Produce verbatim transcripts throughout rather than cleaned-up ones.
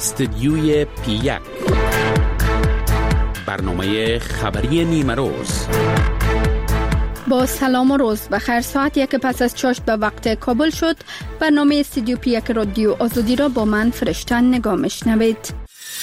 استدیوی پی یک، برنامه خبری نیمه روز. با سلام و روز بخیر. ساعت یک پس از چاشت به وقت کابل شد. برنامه استدیو پی یک رادیو آزادی را با من فرشتن نگاه میشنوید.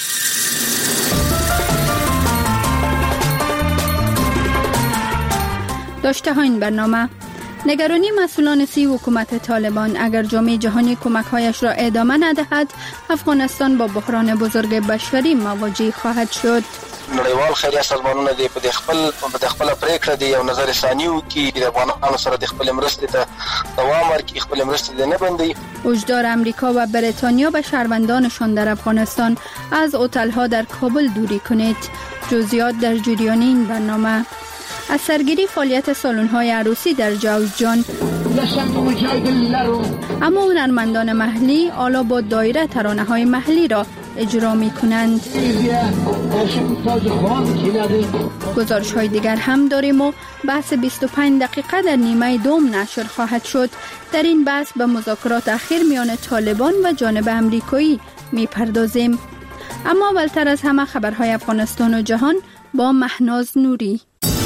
داشته ها این برنامه: نگرانی مسئولان سی حکومت طالبان اگر جامعه جهانی کمک‌هایش را ادامه ندهد، افغانستان با بحران بزرگ بشری مواجه خواهد شد. نړیوال خیریه سازمانونه دې په خپل په خپل پریکړه دی او نظر ثانیو کې د افغانانو سره د خپل مرستې ته دوام ورکړي، خپل مرستې نه بندي. هشدار امریکا و بریتانیا به شهروندانشان در افغانستان از هتل‌ها در کابل دوری کنید. جزئیات در جریان این برنامه. از سرگیری فعالیت سالن‌های عروسی در جوزجان، اما هنرمندان محلی حالا با دایره ترانه‌های محلی را اجرا می‌کنند. گزارش‌های دیگر هم داریم و بحث بیست و پنج دقیقه در نیمه دوم نشر خواهد شد. در این بحث به مذاکرات اخیر میان طالبان و جانب امریکایی می‌پردازیم. اما اولتر از همه خبرهای افغانستان و جهان با مهناز نوری.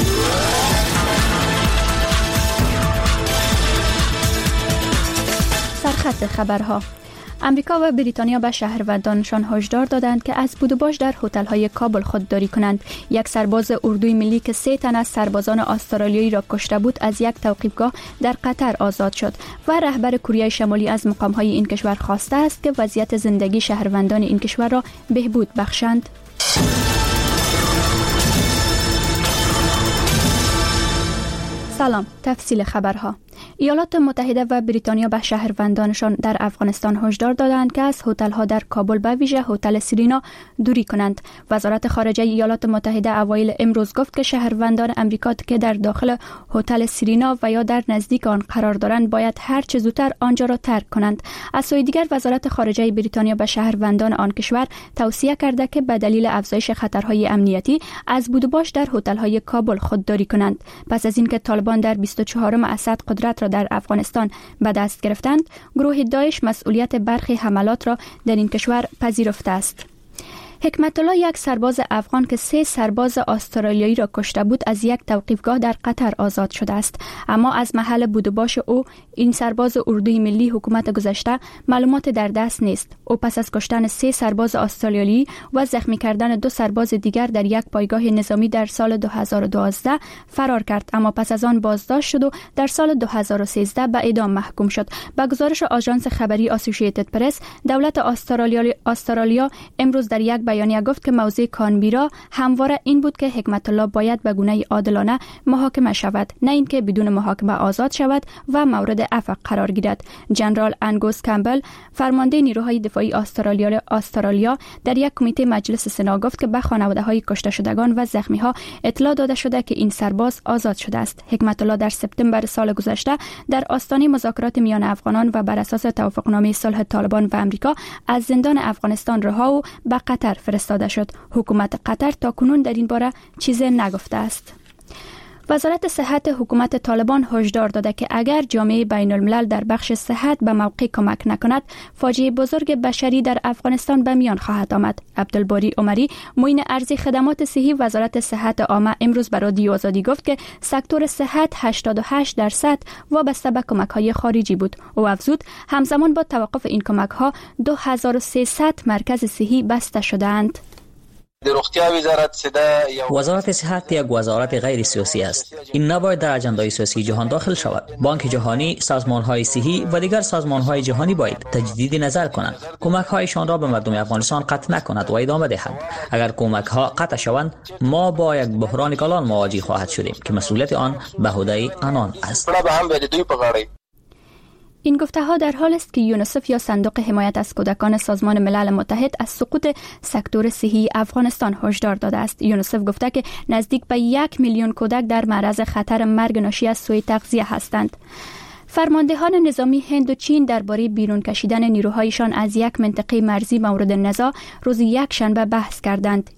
سرخط خبرها: امریکا و بریتانیا به شهروندانشان هشدار دادند که از بود و باش در هتل‌های کابل خودداری کنند. یک سرباز اردوی ملی که سه تن از سربازان استرالیایی را کشته بود از یک توقیفگاه در قطر آزاد شد و رهبر کره شمالی از مقام‌های این کشور خواسته است که وضعیت زندگی شهروندان این کشور را بهبود بخشند. سلام. تفصیل خبرها: ایالات متحده و بریتانیا به شهروندانشان در افغانستان هشدار دادند که از هتل‌ها در کابل به ویژه هتل سرینا دوری کنند. وزارت خارجه ایالات متحده اوایل امروز گفت که شهروندان امریکا که در داخل هتل سرینا و یا در نزدیک آن قرار دارند باید هر چه زودتر آنجا را ترک کنند. از سوی دیگر وزارت خارجه بریتانیا به شهروندان آن کشور توصیه کرده که به دلیل افزایش خطرهای امنیتی از بود و باش در هتل‌های کابل خودداری کنند. پس از اینکه طالبان در بیست و چهارم اسد قدرت را در افغانستان به دست گرفتند، گروه داعش مسئولیت برخی حملات را در این کشور پذیرفته است. حکمت الله، یک سرباز افغان که سه سرباز استرالیایی را کشته بود، از یک توقیفگاه در قطر آزاد شده است. اما از محل بود و باش او، این سرباز اردوی ملی حکومت گذشته، معلومات در دست نیست. او پس از کشتن سه سرباز استرالیایی و زخمی کردن دو سرباز دیگر در یک پایگاه نظامی در سال دو هزار و دوازده فرار کرد، اما پس از آن بازداشت شد و در سال دو هزار و سیزده به اعدام محکوم شد. با گزارش آژانس خبری اسوسییتد پرس، دولت استرالیا استرالیا امروز در یک بیانیه گفت که موضع کانبرا همواره این بود که حکمت الله باید به گونه عادلانه محاکمه شود، نه اینکه بدون محاکمه آزاد شود و مورد عفو قرار گیرد. جنرال انگوس کامبل، فرمانده نیروهای دفاعی استرالیا استرالیا در یک کمیته مجلس سنا گفت که به خانواده‌های کشته شدگان و زخمی‌ها اطلاع داده شده که این سرباز آزاد شده است. حکمت الله در سپتامبر سال گذشته در آستانه مذاکرات میان افغانان و بر اساس توافقنامه صلح طالبان و امریکا از زندان افغانستان رها و به قطر فرستاده شد. حکومت قطر تاکنون در این باره چیزی نگفته است. وزارت صحت حکومت طالبان هشدار داده که اگر جامعه بین الملل در بخش صحت به موقع کمک نکند، فاجعه بزرگ بشری در افغانستان به میان خواهد آمد. عبدالباری عمری، معین ارضی خدمات صحی وزارت صحت عامه، امروز به رادیو آزادی گفت که سکتور صحت هشتاد و هشت درصد وابسته به کمک‌های خارجی بود. او افزود همزمان با توقف این کمک‌ها دو هزار و سیصد مرکز صحی بسته شده‌اند. وزارت صحت یک وزارت غیر سیاسی است. این نباید در اجندای سیاسی جهان داخل شود. بانک جهانی، سازمان‌های صحی و دیگر سازمان‌های جهانی باید تجدید نظر کنند. کمک‌هایشان را به مردم افغانستان قطع نکند و ادامه دهند. اگر کمک‌ها قطع شوند، ما با یک بحران کلان مواجه خواهد شدیم که مسئولیت آن به عهده آنان است. این گفته‌ها در حال است که یونیسف یا صندوق حمایت از کودکان سازمان ملل متحد از سقوط سکتور صحی افغانستان هشدار داده است. یونیسف گفته که نزدیک به یک میلیون کودک در معرض خطر مرگ ناشی از سوء تغذیه هستند. فرماندهان نظامی هند و چین درباره بیرون کشیدن نیروهایشان از یک منطقه مرزی مورد نزاع روز یک شنبه بحث کردند.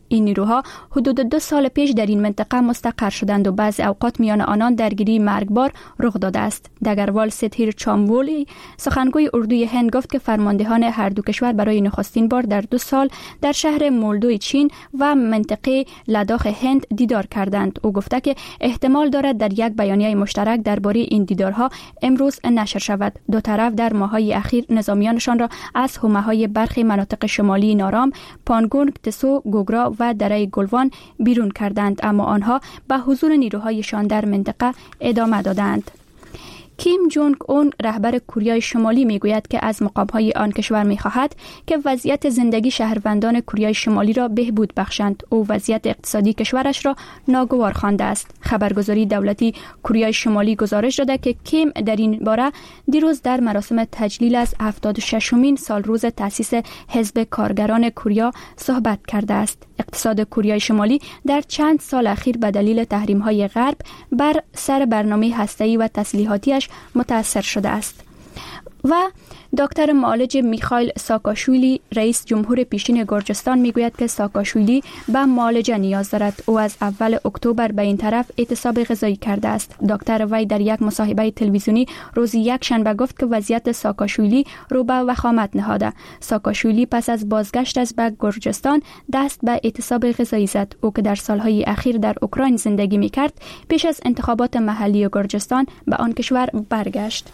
این نیروها حدود دو سال پیش در این منطقه مستقر شدند و بعضی اوقات میان آنان درگیری مرگبار رخ داده است. دگروال ستیر چامبولی سخنگوی اردوی هند گفت که فرماندهان هر دو کشور برای نخستین بار در دو سال در شهر مولدوی چین و منطقه لداخ هند دیدار کردند. او گفته که احتمال دارد در یک بیانیه مشترک درباره این دیدارها امروز نشر شود. دو طرف در ماه‌های اخیر نظامیانشان را از حومه‌های برخی مناطق شمالی نارام، پانگونگ، تسو، گوگرا و دره گلوان بیرون کردند، اما آنها به حضور نیروهایشان در منطقه ادامه دادند. کیم جونگ اون رهبر کره شمالی میگوید که از مقام‌های آن کشور می‌خواهد که وضعیت زندگی شهروندان کره شمالی را بهبود بخشند. او وضعیت اقتصادی کشورش را ناگوار خوانده است. خبرگزاری دولتی کره شمالی گزارش داده که کیم در این باره دیروز در مراسم تجلیل از هفتاد و ششمین سال روز تأسیس حزب کارگران کره صحبت کرده است. اقتصاد کره شمالی در چند سال اخیر به دلیل تحریم‌های غرب بر سر برنامه هسته‌ای و تسلیحاتیش متاثر شده است. و دکتر معالج میخائیل ساکاشویلی رئیس جمهور پیشین گرجستان میگوید که ساکاشویلی به معالجه نیاز دارد. او از اول اکتبر به این طرف اعتصاب غذایی کرده است. دکتر وی در یک مصاحبه تلویزیونی روز یک شنبه گفت که وضعیت ساکاشویلی رو به وخامت نهاده. ساکاشویلی پس از بازگشت از به گرجستان دست به اعتصاب غذایی زد. او که در سالهای اخیر در اوکراین زندگی میکرد پیش از انتخابات محلی گرجستان به آن کشور برگشت.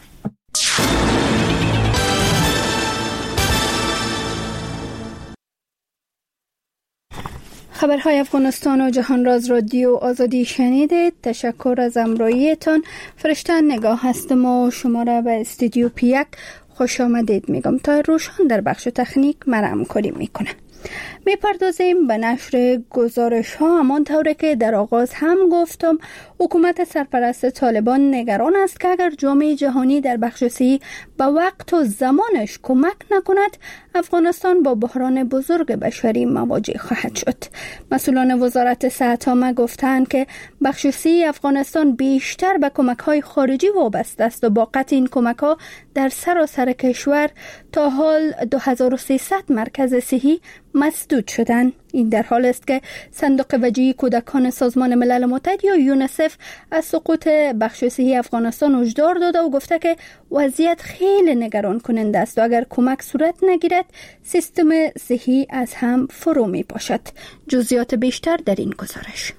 خبرهای افغانستان و جهان راز رادیو آزادی شنیدید. تشکر از همراهیتان. فرشته نگاه هستم و شما را به استودیو پیک خوش آمدید میگم. تا روشان در بخش تکنیک مرا همکاری میکنه. میپردازیم به نشر گزارش ها. همان طوری که در آغاز هم گفتم، حکومت سرپرست طالبان نگران است که اگر جامعه جهانی در بخش صحی به وقت و زمانش کمک نکند، افغانستان با بحران بزرگ بشری مواجه خواهد شد. مسئولان وزارت صحت عامه گفتند که بخش صحی افغانستان بیشتر به کمک های خارجی وابسته است و با قطع این کمک ها در سراسر کشور تا حال دو هزار و سیصد مرکز صحی مسدود شدند. این در حال است که صندوق وجهی کودکان سازمان ملل متحد یا یونیسف از سقوط بخش صحی افغانستان هشدار داده و گفته که وضعیت خیلی نگران کننده است و اگر کمک صورت نگیرد سیستم صحی از هم فرو می پاشد. جزئیات بیشتر در این گزارش.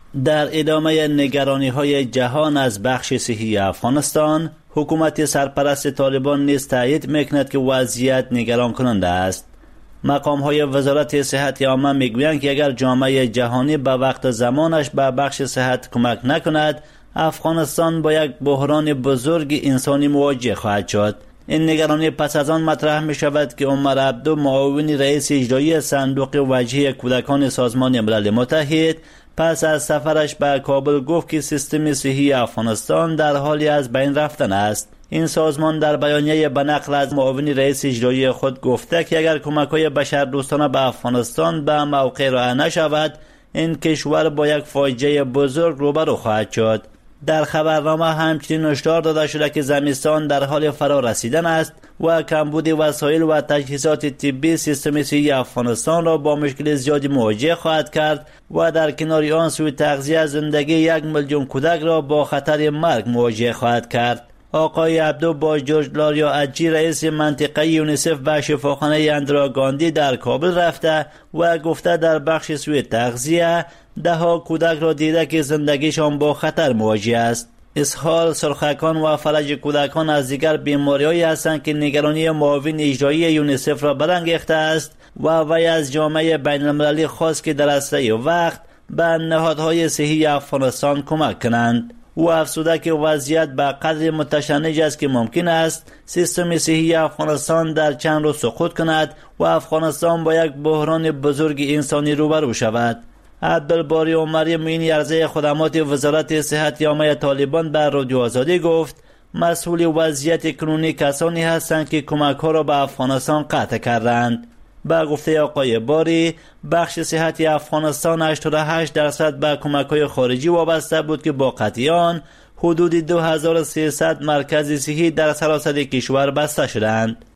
در ادامه نگرانی های جهان از بخش صحی افغانستان، حکومت سرپرست طالبان نیز تایید میکند که وضعیت نگران کننده است. مقام های وزارت صحت عامه میگویند که اگر جامعه جهانی به وقت زمانش به بخش صحت کمک نکند، افغانستان با یک بحران بزرگ انسانی مواجه خواهد شد. این نگرانی پس از آن مطرح می شود که عمر عبدو، معاون رئیس اجرایی صندوق وجهی کودکان سازمان ملل متحد، پس از سفرش به کابل گفت که سیستم صحی افغانستان در حالی از بین رفتن است. این سازمان در بیانیه به نقل از معاون رئیس اجرایی خود گفته که اگر کمک‌های بشردوستانه به افغانستان به موقع راه نشود، این کشور با یک فاجعه بزرگ روبرو خواهد شد. در خبرنامه همچنین هشدار داده شده که زمستان در حال فرا رسیدن است و کمبود وسایل و تجهیزات طبی سیستم صحی افغانستان را با مشکل زیادی مواجه خواهد کرد و در کنار آن سوء تغذیه زندگی یک میلیون کودک را با خطر مرگ مواجه خواهد کرد. آقای عبدو با جورج لاریا اجی، رئیس منطقه یونیسف، به شفاخانه اندرا گاندی در کابل رفته و گفته در بخش سوء تغذیه ده ها کودک را دیده که زندگیشان با خطر مواجه است. اسهال، سرخکان و فلج کودکان از دیگر بیماری‌هایی هستند که نگرانی معاون اجرایی یونیسف را برانگیخته است و وی از جامعه بین‌المللی خواست که در اسرع وقت به نهادهای صحی افغانستان کمک کنند. او افزوده که وضعیت به قدر متشنج است که ممکن است سیستم صحی افغانستان در چند روز سقوط کند و افغانستان با یک بحران بزرگ انسانی روبرو شود. عبدالباری عمری، معین عرضه خدمات وزارت صحت عامه طالبان، بر رادیو آزادی گفت مسئول وضعیت کنونی کسانی هستند که کمک ها را به افغانستان قطع کردند. با گفته آقای باری، بخش صحت افغانستان هشتاد و هشت درصد به کمک‌های خارجی وابسته بود که با قطع آن حدود دو هزار و سیصد مرکز صحی در سراسر کشور بسته شدند.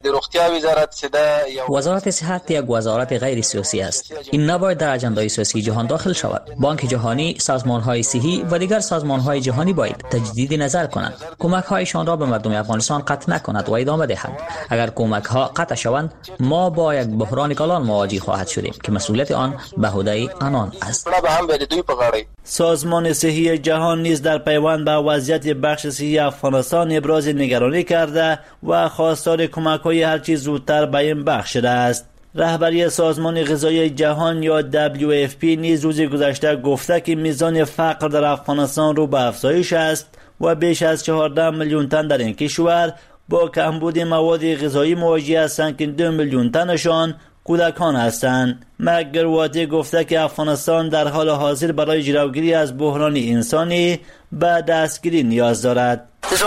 وزارت صحت یک وزارت غیر سیاسی است. این نباید در اجندای سیاسی جهان داخل شود. بانک جهانی، سازمان‌های صحی و دیگر سازمان‌های جهانی باید تجدید نظر کنند. کمک‌هایشان را به مردم افغانستان قطع نکند و ادامه دهند. اگر کمک‌ها قطع شوند، ما با یک بحران کلان مواجه خواهد شدیم که مسئولیت آن به عهده آنان است. سازمان صحی جهان نیز در پیوند به وضعیت بخش صحی افغانستان ابراز نگرانی کرده و خواستار کمک‌های هرچی زودتر به این بخش شده است. رهبری سازمان غذایی جهان یا دبلیو اف پی نیز روز گذشته گفته که میزان فقر در افغانستان رو به افزایش است و بیش از چهارده میلیون تن در این کشور با کمبود مواد غذایی مواجه هستند که دو میلیون تنشان کودکان هستند. مگرواتی گفته که افغانستان در حال حاضر برای جلوگیری از بحران انسانی به دستگیری نیاز دارد.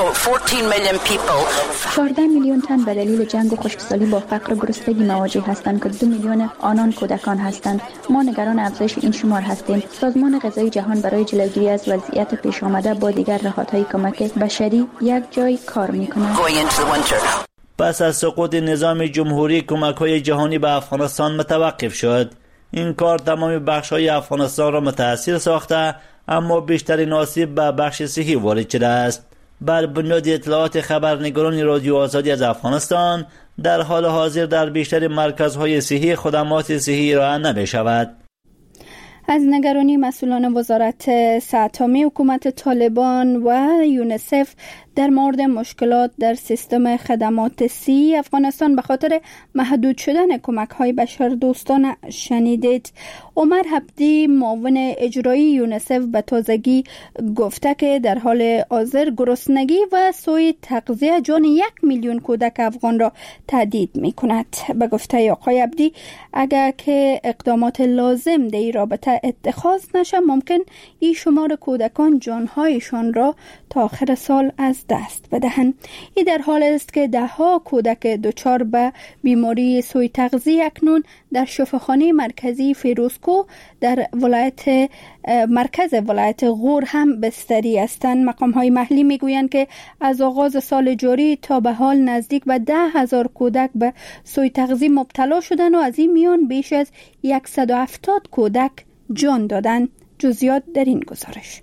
چهارده میلیون تن به دلیل جنگ و خشکسالی با فقر و گرسنگی مواجه هستند که دو میلیون آنان کودکان هستند. ما نگران افزایش این شمار هستیم. سازمان غذایی جهان برای جلوگیری از وضعیت پیش آمده با دیگر نهادهای کمک بشری یک جای کار می‌کند. پس از سقوط نظام جمهوری کمک‌های جهانی به افغانستان متوقف شد. این کار تمام بخش‌های افغانستان را متاثر ساخته، اما بیشترین آسیب به بخش صحی وارد شده است. بر بنیاد اطلاعات خبرنگاران رادیو آزادی از افغانستان، در حال حاضر در بیشتر مرکزهای صحی خدمات صحی ارائه نمی‌شود. از نگرانی مسئولان وزارت صحت عامه حکومت طالبان و یونیسف در مورد مشکلات در سیستم خدمات صحی افغانستان به خاطر محدود شدن کمک‌های بشردوستانه شنیدید. عمر عبدی معاون اجرایی یونیسف به تازگی گفته که در حال حاضر گرسنگی و سوء تغذیه جان یک میلیون کودک افغان را تهدید می‌کند. به گفته آقای عبدی اگر که اقدامات لازم در این رابطه اتخاذ نشه ممکن این شمار کودکان جانهایشان را تا آخر سال از دست بدهند. این در حال است که ده ها کودک دچار به بیماری سوء تغذیه اکنون در شفاخانه مرکزی فیروزکو در ولایت مرکز ولایت غور هم بستری هستند. مقام های محلی میگویند که از آغاز سال جاری تا به حال نزدیک به ده هزار کودک به سوء تغذیه مبتلا شدند و از این میان بیش از صد و هفتاد کودک جان دادند. جزئیات در این گزارش.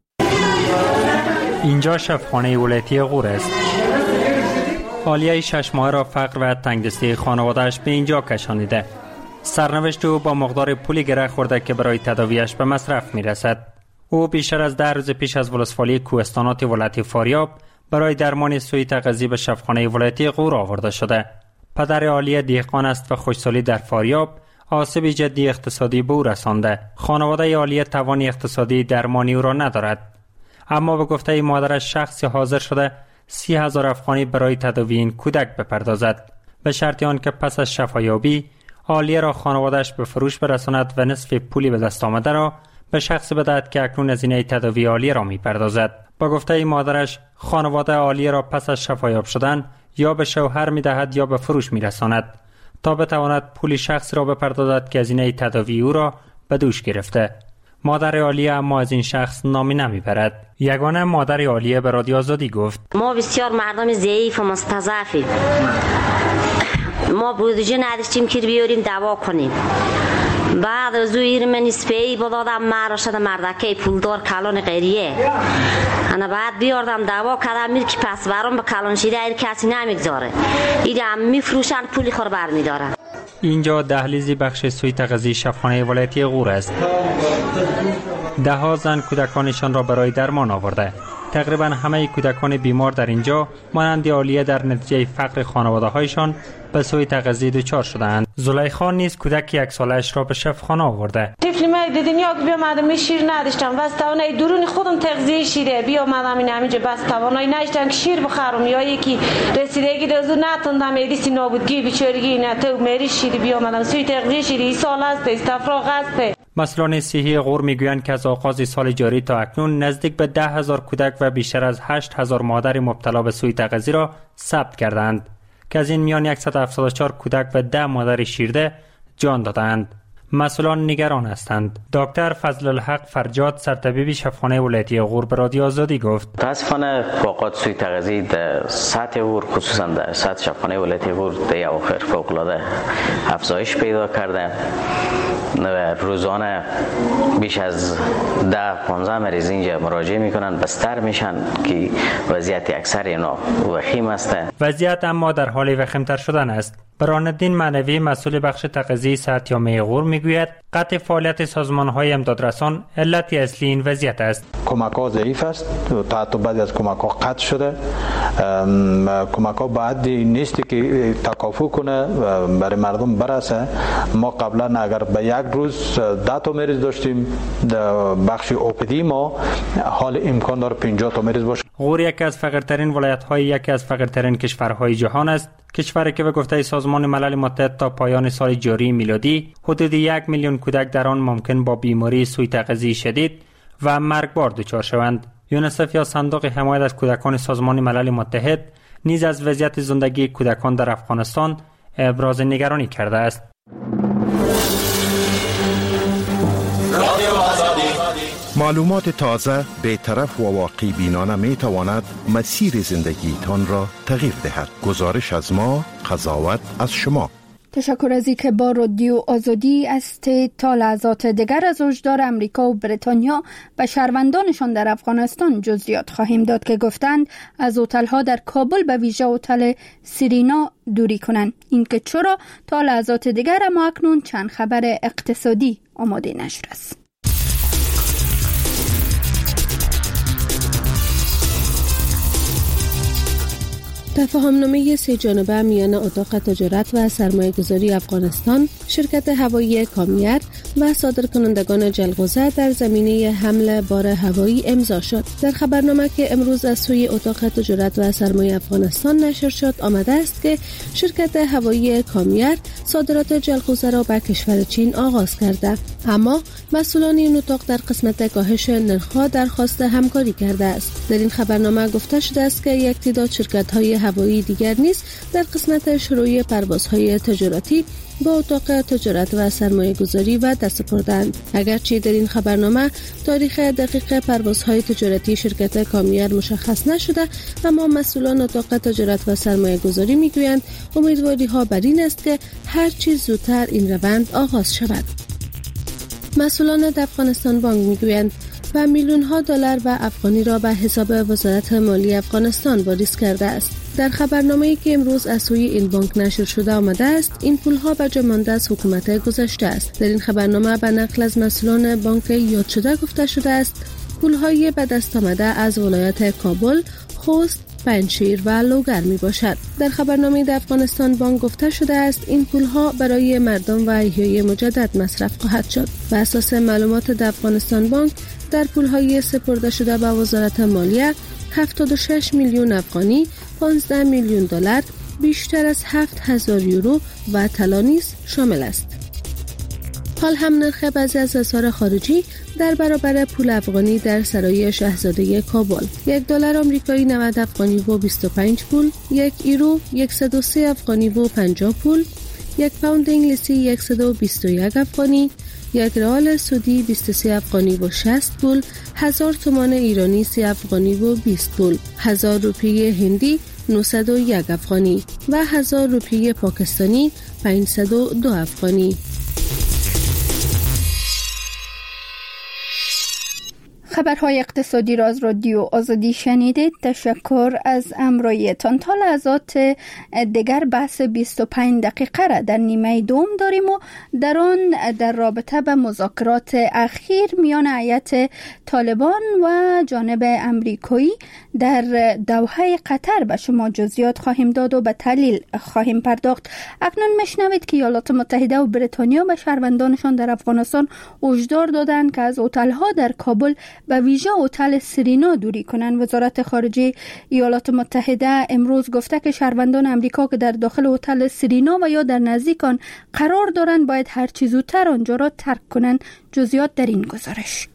اینجا شفاخانه ولایتی غور است. آلیه شش ماه را فقر و تنگدستی خانواده‌اش به اینجا کشانیده. سرنوشت او با مقدار پولی گره خورده که برای تداویش به مصرف میرسد. او بیشتر از ده روز پیش از ولسوالی کوهستانات ولایت فاریاب برای درمان سوء تغذیه به شفاخانه ولایتی غور آورده شده. پدر آلیه دهقان است و خشکسالی در فاریاب آسیب جدی اقتصادی به او رسانده. خانواده آلیه توان اقتصادی درمانی او را ندارد. اما به گفته مادرش شخصی حاضر شده سی هزار افغانی برای تداوی این کودک بپردازد، به شرط آن که پس از شفایابی آلیه را خانواده‌اش به فروش برساند و نصف پولی به دست آمده را به شخص بدهد که اکنون هزینه تداوی آلیه را میپردازد. با گفته مادرش خانواده آلیه را پس از شفایاب شدن یا به شوهر میدهد یا به فروش میرساند تا بتواند پول شخص را بپردازد که هزینه تداوی او را به دوش گرفته. مادر آلیه اما از این شخص نامی نمیبرد. یگانه مادر آلیه به رادیو آزادی گفت: ما بسیار مردم ضعیف و مستضعفیم. ما بودجه نداشتیم که بیاریم دوا کنیم. بعد از او ایر من اسپی بدادم مرا شد مردکه پولدار کلان غیریه. انا بعد بیاردم دوا کردم میر که پس برام به کلان شیده ایر کسی نمیگذاره. ایده هم میفروشن پولی خور بر میدارن. اینجا دهلیزی بخش سوء تغذیه شفاخانه ولایتی غور است. ده ها زن کودکانشان را برای درمان آورده. تقریبا همه کودکان بیمار در اینجا مانند آلیه در نتیجه فقر خانواده‌هایشان به سوء تغذیه دچار شدند. زلیخا نیز کودک یک سالش را به شفاخانه آورده. طفل ما در دنیا که بیامدم می شیر نداشتم، بس توانای درون خودم تغذیه شیره بیامدم این همینجا، بس توانای نداشتم که شیر بخرم یا یکی رسیدگی دوزو نتوندم ایدیسی نابودگی بیچارگی نه تو میری شیر بیامدم سوء تغذیه شیر این سال است استفراغ است. مسئولان صحی غور میگویند که از آغاز سال جاری تا اکنون نزدیک به ده هزار کودک و بیشتر از هشت هزار مادر مبتلا به سوء تغذیه را ثبت کردند که از این میان صد و هفتاد و چهار کودک و ده مادر شیرده جان دادند. مسئولان نگران هستند. دکتر فضل الحق فرجاد سرطبیب شفاخانه ولایتی غور به رادیو آزادی گفت متاسفانه واقعات سوی تغذیه در سطح غور خصوصا در سطح شفاخانه ولایتی غور در اواخر فوق العاده افزایش پیدا کرده. روزانه بیش از ده پانزده مریض اینجا مراجعه میکنن، بستر میشن که وضعیت اکثر اینا وخیم است. وضعیت اما در حال وخیمتر شدن است. برهان‌الدین معنوی مسئول بخش تغذیه صحت یامه غور میگوید قطع فعالیت سازمان‌های امدادرسان علت اصلی این وضعیت است. کمک‌ها ضعیف است، تا حتی بعضی از کمک‌ها قطع شده. کمک‌ها بعد نیست که تکافو کنه برای مردم برسه. ما قبلا اگر به یک روز ده تا مریض داشتیم، در بخش اوپیدی ما حال امکان داره پنجاه تا مریض باشه. غور یکی از فقیرترین ولایت‌های یکی از فقیرترین کشورهای جهان است. کشوری که به گفته سازمان ملل متحد تا پایان سال جاری میلادی حدود یک میلیون کودک در آن ممکن با بیماری سوء تغذیه شدید و مرگبار دچار شوند. یونیسف یا صندوق حمایت از کودکان سازمان ملل متحد نیز از وضعیت زندگی کودکان در افغانستان ابراز نگرانی کرده است. معلومات تازه، بی‌طرف و واقعی بینانه می تواند مسیر زندگیتان را تغییر دهد. گزارش از ما، قضاوت از شما. تشکر از اینکه با رادیو آزادی هستید. تا لحظات دیگر از هشدار امریکا و بریتانیا به شهروندانشان در افغانستان جزئیات خواهیم داد که گفتند از هتل‌ها در کابل به ویژه هتل سرینا دوری کنند. اینکه چرا تا لحظات دیگر، اما اکنون چند خبر اقتصادی آماده نشر است. تفاهمنامه سه جانبه میان اتاق تجارت و سرمایه‌گذاری افغانستان، شرکت هوایی کامیر و صادرکنندگان جلغوزه در زمینه حمل بار هوایی امضا شد. در خبرنامه که امروز از سوی اتاق تجارت و سرمایه افغانستان نشر شد آمده است که شرکت هوایی کامیر صادرات جلغوزه را به کشور چین آغاز کرده، اما مسئولان این اتاق در قسمت کاهش نرخ‌ها درخواست همکاری کرده است. در این خبرنامه گفته شده است که یک تعداد شرکت‌های هوایی دیگر نیز در قسمت شروع پروازهای تجارتی با اتاق تجارت و سرمایه گذاری و دست سپردند. اگرچه در این خبرنامه تاریخ دقیق پروازهای تجارتی شرکت کامیر مشخص نشده، اما مسئولان اتاق تجارت و سرمایه گذاری میگویند امیدواری ها بر این است که هر چیز زودتر این روند آغاز شود. مسئولان افغانستان بانک میگویند و میلیون ها دلار و افغانی را به حساب وزارت مالی افغانستان واریز کرده است. در خبرنامه‌ای که امروز از سوی این بانک نشر شده آمده است این پول‌ها بجا مانده از حکومت گذشته است. در این خبرنامه به نقل از مسئولان بانک یاد شده گفته شده است پول‌های به دست آمده از ولایت کابل، خوست، پنجشیر و لوگر می باشد. در خبرنامه در افغانستان بانک گفته شده است این پول‌ها برای مردم و احیای مجدد مصرف خواهد شد. بر اساس معلومات در افغانستان بانک در پول‌های سپرده شده به وزارت مالیه هفتاد و شش میلیون افغانی، پانزده میلیون دلار، بیشتر از هفت هزار یورو و طلا نیز شامل است. حال هم نرخ بعضی از اسعار خارجی در برابر پول افغانی در سرای شاهزاده کابل: یک دلار آمریکایی نود افغانی و بیست و پنج پول، یک یورو صد و سه افغانی و پنجاه پول، یک پوند انگلیسی صد و بیست و یک افغانی، یک ریال سعودی بیست و سه افغانی و شصت پول، هزار تومان ایرانی سه افغانی و بیست پول، هزار روپیه هندی نهصد و یک افغانی و هزار روپیه پاکستانی پانصد و دو افغانی. خبرهای اقتصادی را از رادیو آزادی شنیدید. تشکر از همراهیتان. تا لحظات دیگر بحث بیست و پنج دقیقه را در نیمه دوم داریم و در آن در رابطه به مذاکرات اخیر میان هیئت طالبان و جانب امریکایی در دوحه قطر به شما جزئیات خواهیم داد و به تحلیل خواهیم پرداخت. اکنون میشنوید که ایالات متحده و بریتانیا به شهروندانشان در افغانستان هشدار دادند که از هتل‌ها در کابل به ویژه هتل سرینا دوری کنند. وزارت خارجه ایالات متحده امروز گفته که شهروندان امریکا که در داخل هتل سرینا و یا در نزدیک آن قرار دارند باید هر چه زودتر آنجا را ترک کنند. جزئیات در این گزارش.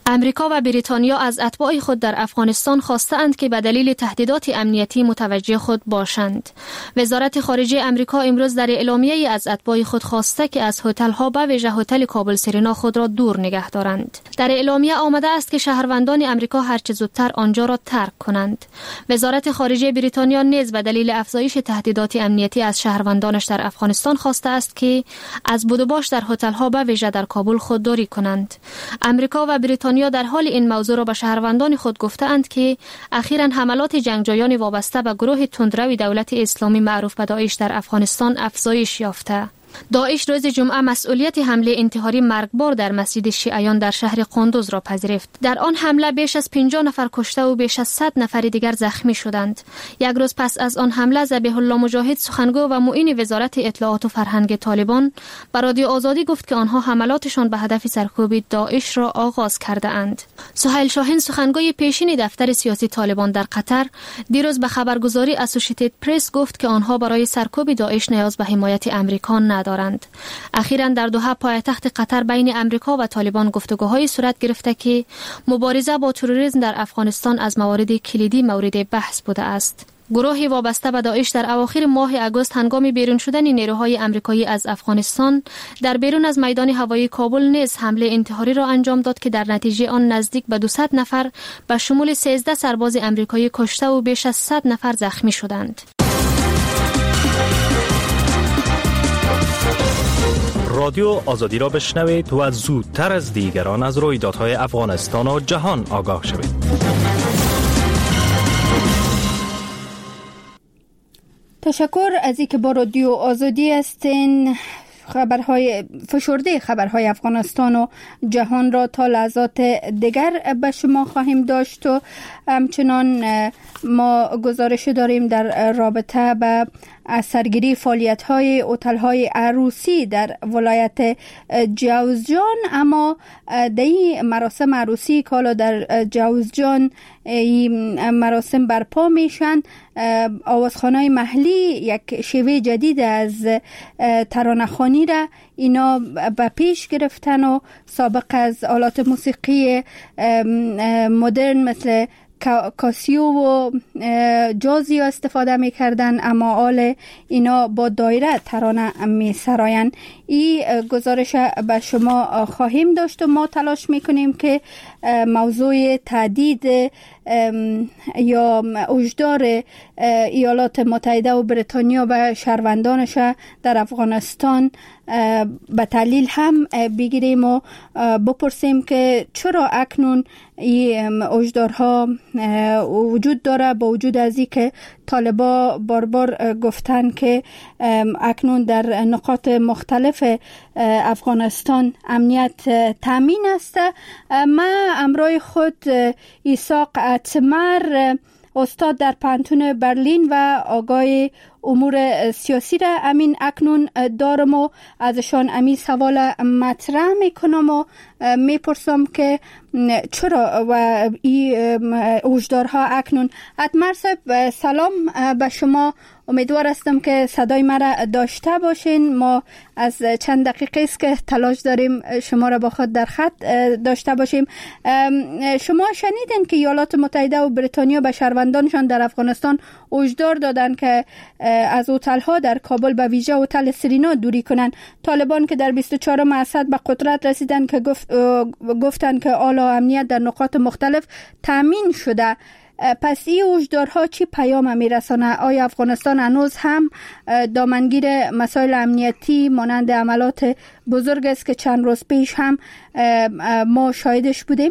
امریکا و بریتانیا از اتباع خود در افغانستان خواستند که به دلیل تهدیدات امنیتی متوجه خود باشند. وزارت خارجه امریکا امروز در اعلامیه‌ای از اتباع خود خواسته که از هتل‌ها به ویژه هتل کابل سرینا خود را دور نگه دارند. در اعلامیه آمده است که شهروندان امریکا هرچه زودتر آنجا را ترک کنند. وزارت خارجه بریتانیا نیز به دلیل افزایش تهدیدات امنیتی از شهروندانش در افغانستان خواسته است که از بود و باش در هتل‌ها به ویژه در کابل خودداری کنند. امریکا و بریتانیا در حال این موضوع را به شهروندان خود گفته‌اند که اخیراً حملات جنگجویان وابسته به گروه تندروی دولت اسلامی معروف به داعش در افغانستان افزایش یافته. داعش روز جمعه مسئولیت حمله انتحاری مرگبار در مسجد شیعیان در شهر قندوز را پذیرفت. در آن حمله بیش از پنجاه نفر کشته و بیش از صد نفر دیگر زخمی شدند. یک روز پس از آن حمله ذبیح الله مجاهد سخنگو و معین وزارت اطلاعات و فرهنگ طالبان به رادیو آزادی گفت که آنها حملاتشان به هدف سرکوب داعش را آغاز کرده اند. سهیل شاهین سخنگوی پیشین دفتر سیاسی طالبان در قطر دیروز به خبرگزاری اسوسییتد پرس گفت که آنها برای سرکوب داعش نیاز به حمایت امریکا دارند. اخیراً در دوحه پایتخت قطر بین امریکا و طالبان گفتگوهای صورت گرفته که مبارزه با تروریسم در افغانستان از موارد کلیدی مورد بحث بوده است. گروهی وابسته به داعش در اواخر ماه آگوست هنگام بیرون شدن نیروهای آمریکایی از افغانستان در بیرون از میدان هوایی کابل نیز حمله انتحاری را انجام داد که در نتیجه آن نزدیک به دویست نفر به شمول سیزده سرباز آمریکایی کشته و بیش از صد نفر زخمی شدند. رادیو آزادی را بشنوید و زودتر از دیگران از رویدادهای افغانستان و جهان آگاه شوید. تشکر از اینکه با رادیو آزادی هستین. خبرهای فشرده خبرهای افغانستان و جهان را تا لحظات دیگر به شما خواهیم داشت و همچنان ما گزارش داریم در رابطه به سرگیری فعالیت‌های هتل‌های عروسی در ولایت جوزجان. اما در این مراسم عروسی که حالا در جوزجان این مراسم برپا میشن، آوازخوان‌های محلی یک شیوه جدید از ترانه‌خوانی را اینا به پیش گرفتن و سابق از آلات موسیقی مدرن مثل کاسیو و جازی استفاده می کردن، اما آل اینا با دایره ترانه می سراین. این گزارش به شما خواهیم داشت و ما تلاش می کنیم که موضوع تهدید یا هشدار ایالات متحده و بریتانیا به شهروندانش در افغانستان به تحلیل هم بگیریم و بپرسیم که چرا اکنون این هشدارها وجود داره، با وجود از این که طالبا بار بار گفتن که اکنون در نقاط مختلف افغانستان امنیت تامین است. ما امروی خود ایساق اتمر استاد در پانتون برلین و آگاه امور سیاسی را امین اکنون دارم و ازشان امی سوال مطرح میکنم و میپرسم که چرا و این هشدارها اکنون. اتمر صاحب سلام به شما، امیدوار هستم که صدای مرا داشته باشین. ما از چند دقیقه است که تلاش داریم شما را با خود در خط داشته باشیم. شما شنیدین که ایالات متحده و بریتانیا به شهروندانشان در افغانستان هشدار دادن که از هتل‌ها در کابل به ویژه هتل سرینا دوری کنن. طالبان که در بیست و چهارم اسد به قدرت رسیدن که گفت گفتن که آلا امنیت در نقاط مختلف تامین شده. پس این هشدارها چی پیام میرسانه؟ آیا افغانستان هنوز هم دامنگیر مسائل امنیتی مانند عملات بزرگ است که چند روز پیش هم ما شاهدش بودیم؟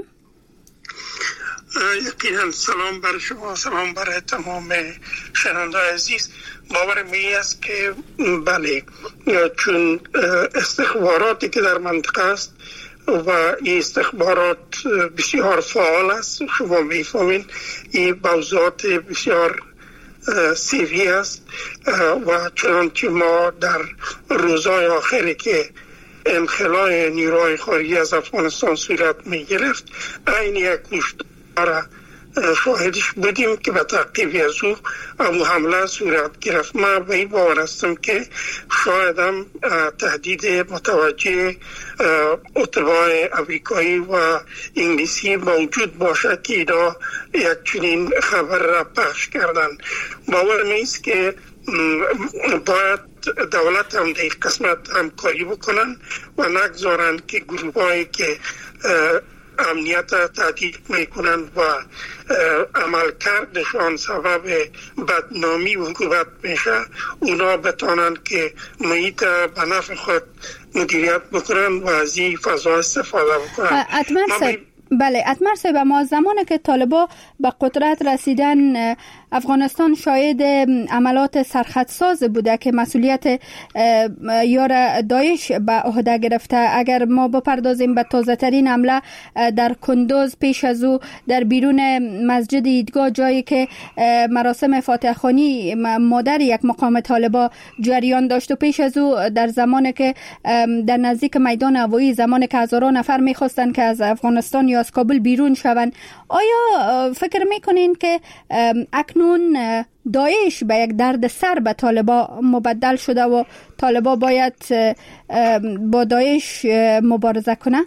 یقینا سلام بر شما، سلام بر تمام شنونده عزیز. باور می است که بله، چون استخباراتی که در منطقه است و این استخبارات بسیار فعال است، شما میفهمین این موضوعات بسیار سیری است و چنانچه ما در روزهای آخری که انخلای نیروهای خارجی از افغانستان صورت می گرفت، این یک مشترک شاهدش بودیم که به تعقیب از او امو حمله صورت گرفت. من به این باور هستم که شاید هم تهدید متوجه اتباع امریکایی و انگلیسی موجود باشد که اینا یک چنین خبر را پخش کردن. باور میست که باید دولت هم در قسمت همکاری بکنن و نگذارن که گروه هایی که امنیت تهدید میکنن و عمل کردشان سبب بدنامی و حکومت میشه، اونا بتانن که محیط به نفع خود مدیریت بکنن و از این فضا استفاده بکنن. بله اتمر صاحب، ما زمانی که طالبا به قدرت رسیدن افغانستان شاهد عملات سرخطساز بوده که مسئولیت یار داعش به عهده گرفته. اگر ما بپردازیم به تازه ترین حمله در کندوز، پیش از او در بیرون مسجد ایدگاه، جایی که مراسم فاتحه خوانی مادر یک مقام طالبا جریان داشت، و پیش از او در زمانی که در نزدیک میدان هوایی، زمانی که هزاران نفر میخواستن که از افغانستان یا از کابل بیرون شوند. آیا فکر میکنین که اکنون داعش به یک درد سر به طالبا مبدل شده و طالبا باید با داعش مبارزه کنه؟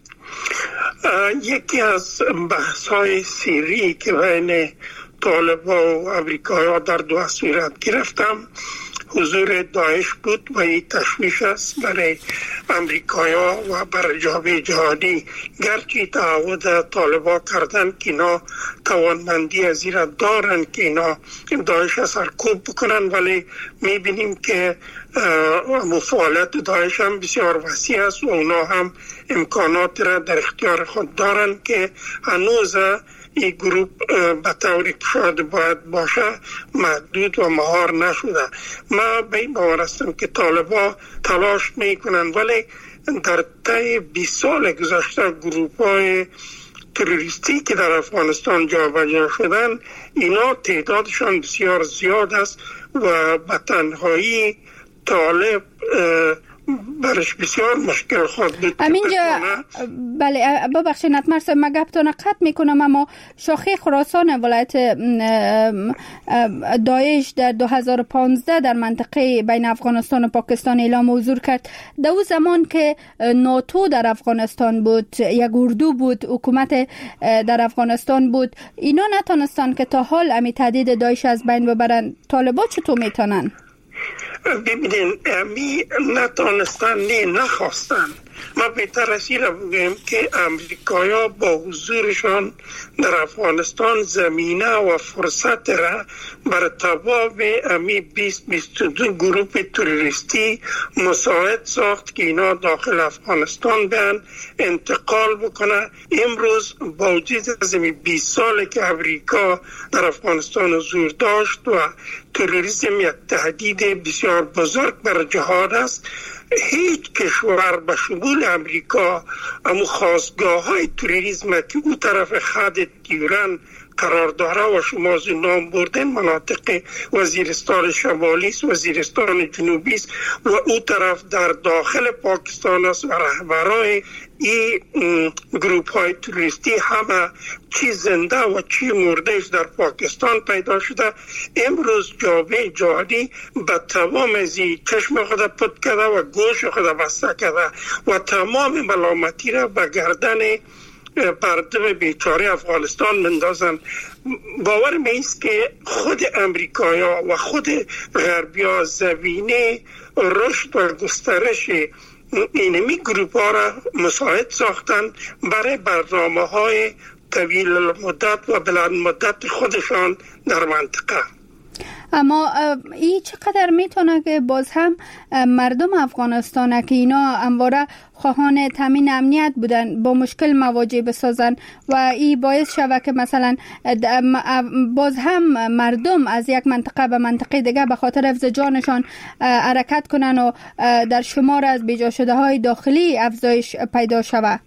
یکی از بحث‌های سیری که بین طالبا و امریکایی در دو صورت گرفتم حضور داعش بود و این تشویش است برای امریکایا و برای جامعه جهانی. گرچه تعهد طالبا کردن که اینا توانمندی از این دارن که اینا داعش سرکوب بکنن، ولی میبینیم که مفاعلت داعش هم بسیار وسیع است و اونا هم امکانات را در اختیار خود دارن که هنوز این گروه به طوری که شاید باید باشه محدود و مهار نشده. من به این باور هستم که طالبا تلاش میکنن، ولی در طی بیست سال گذشته گروه های تروریستی که در افغانستان جابجا شدن، اینا تعدادشان بسیار زیاد است و به تنهایی طالب برش بسیار مشکل خود بود. همینجا بله ببخشید اتمر صاحب، من گپتون قطع میکنم، اما شاخه خراسان ولایت داعش در دو هزار و پانزده در منطقه بین افغانستان و پاکستان اعلام حضور کرد. در اون زمان که ناتو در افغانستان بود، یک اردو بود، حکومت در افغانستان بود، اینا نتونستن که تا حال امی تهدید داعش از بین ببرن. طالبا چطور میتونن؟ ببینین امی نتانستن نه نخواستن. ما بهتر اسی را بگیم که امریکایا با حضورشان در افغانستان زمینه و فرصت را بر تباب امی بیست بیست و دو گروه تروریستی مساعد ساخت که اینا داخل افغانستان بیان انتقال بکنه. امروز با وجود از امی بیست ساله که امریکا در افغانستان حضور داشت و تروریسم یک تهدید بسیار بزرگ بر جهان است، هیچ کشور به شمول امریکا امو خواستگاه های تروریسم که او طرف خط تیران قرار داره و شما از نام بردن مناطق وزیرستان شمالی است، وزیرستان جنوبی است و او طرف در داخل پاکستان است و رهبرای این گروپ های تروریستی همه چی زنده و چی مردهش در پاکستان پیدا شده. امروز جامعه جهانی به تمام از چشم خود پد کرده و گوش خود بسته کرده و تمام ملامتی را به گردن مردم بیچاره افغانستان مندازن. باور میست که خود امریکایا و خود غربیا زمینه رشد و گسترش اینمی گروپ ها را مساعد ساختن برای برنامه های طویل مدت و بلند مدت خودشان در منطقه. اما این چقدر میتونه که باز هم مردم افغانستان که اینا همواره خواهان تامین امنیت بودن با مشکل مواجه بسازن و این باعث شود که مثلا باز هم مردم از یک منطقه به منطقه دیگه به خاطر حفظ جانشان حرکت کنن و در شمار از بیجا شده های داخلی افزایش پیدا شود.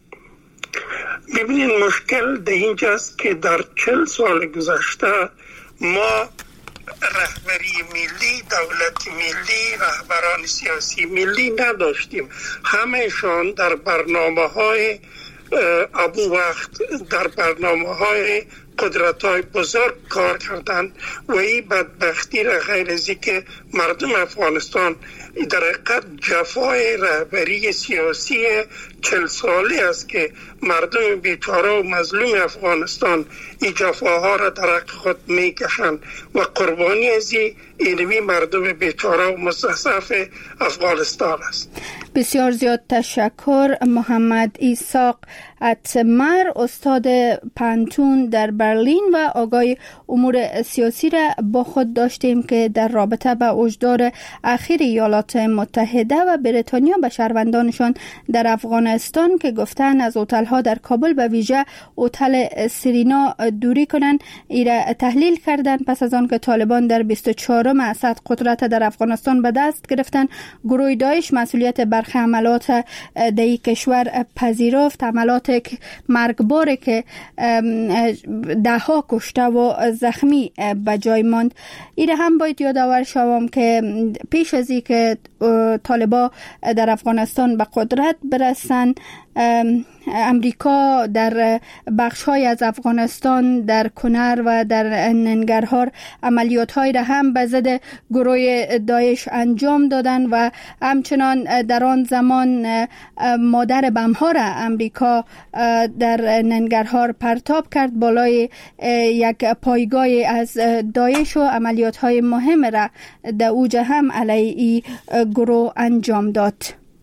ببینید مشکل در اینجاست که در چل سال گذشته ما رهبری ملی، دولت ملی، رهبران سیاسی ملی نداشتیم. همهشان در برنامه های ابو وقت، در برنامه های قدرت‌های بزرگ کار کردند و این بدبختی را غیر از اینکه مردم افغانستان در حقیقت جفای رهبری سیاسی چل ساله است که مردم بیچاره و مظلوم افغانستان این جفاها را در حق خود میکشند و قربانی از اینمی مردم بیچاره و مستضعف افغانستان است. بسیار زیاد تشکر. محمد ایساق اتمر، استاد پانتون در برلین و آگاه امور سیاسی را با خود داشتیم که در رابطه با هشدار اخیر ایالات متحده و بریتانیا به شهروندانشان در افغانستان که گفتن از هتل‌ها در کابل به ویژه هتل سرینا دوری کنند ایره تحلیل کردن. پس از آن که طالبان در بیست و چهارم اسد قدرت در افغانستان به دست گرفتن، گروه داعش مسئولیت برخی عملات در این کشور پذیرفت، عملات مرگباری که ده ها کشته و زخمی به جای ماند. ایره هم باید یادآور شوم که پیش از این که طالبان در افغانستان به قدرت برسن، امریکا در بخش‌های از افغانستان در کنر و در ننگرهار عملیات‌های را هم به ضد گروه داعش انجام دادن و همچنان در آن زمان مادر بم‌ها را امریکا در ننگرهار پرتاب کرد بالای یک پایگاه از داعش و عملیات‌های مهم را در اوج هم علیه گروه انجام داد.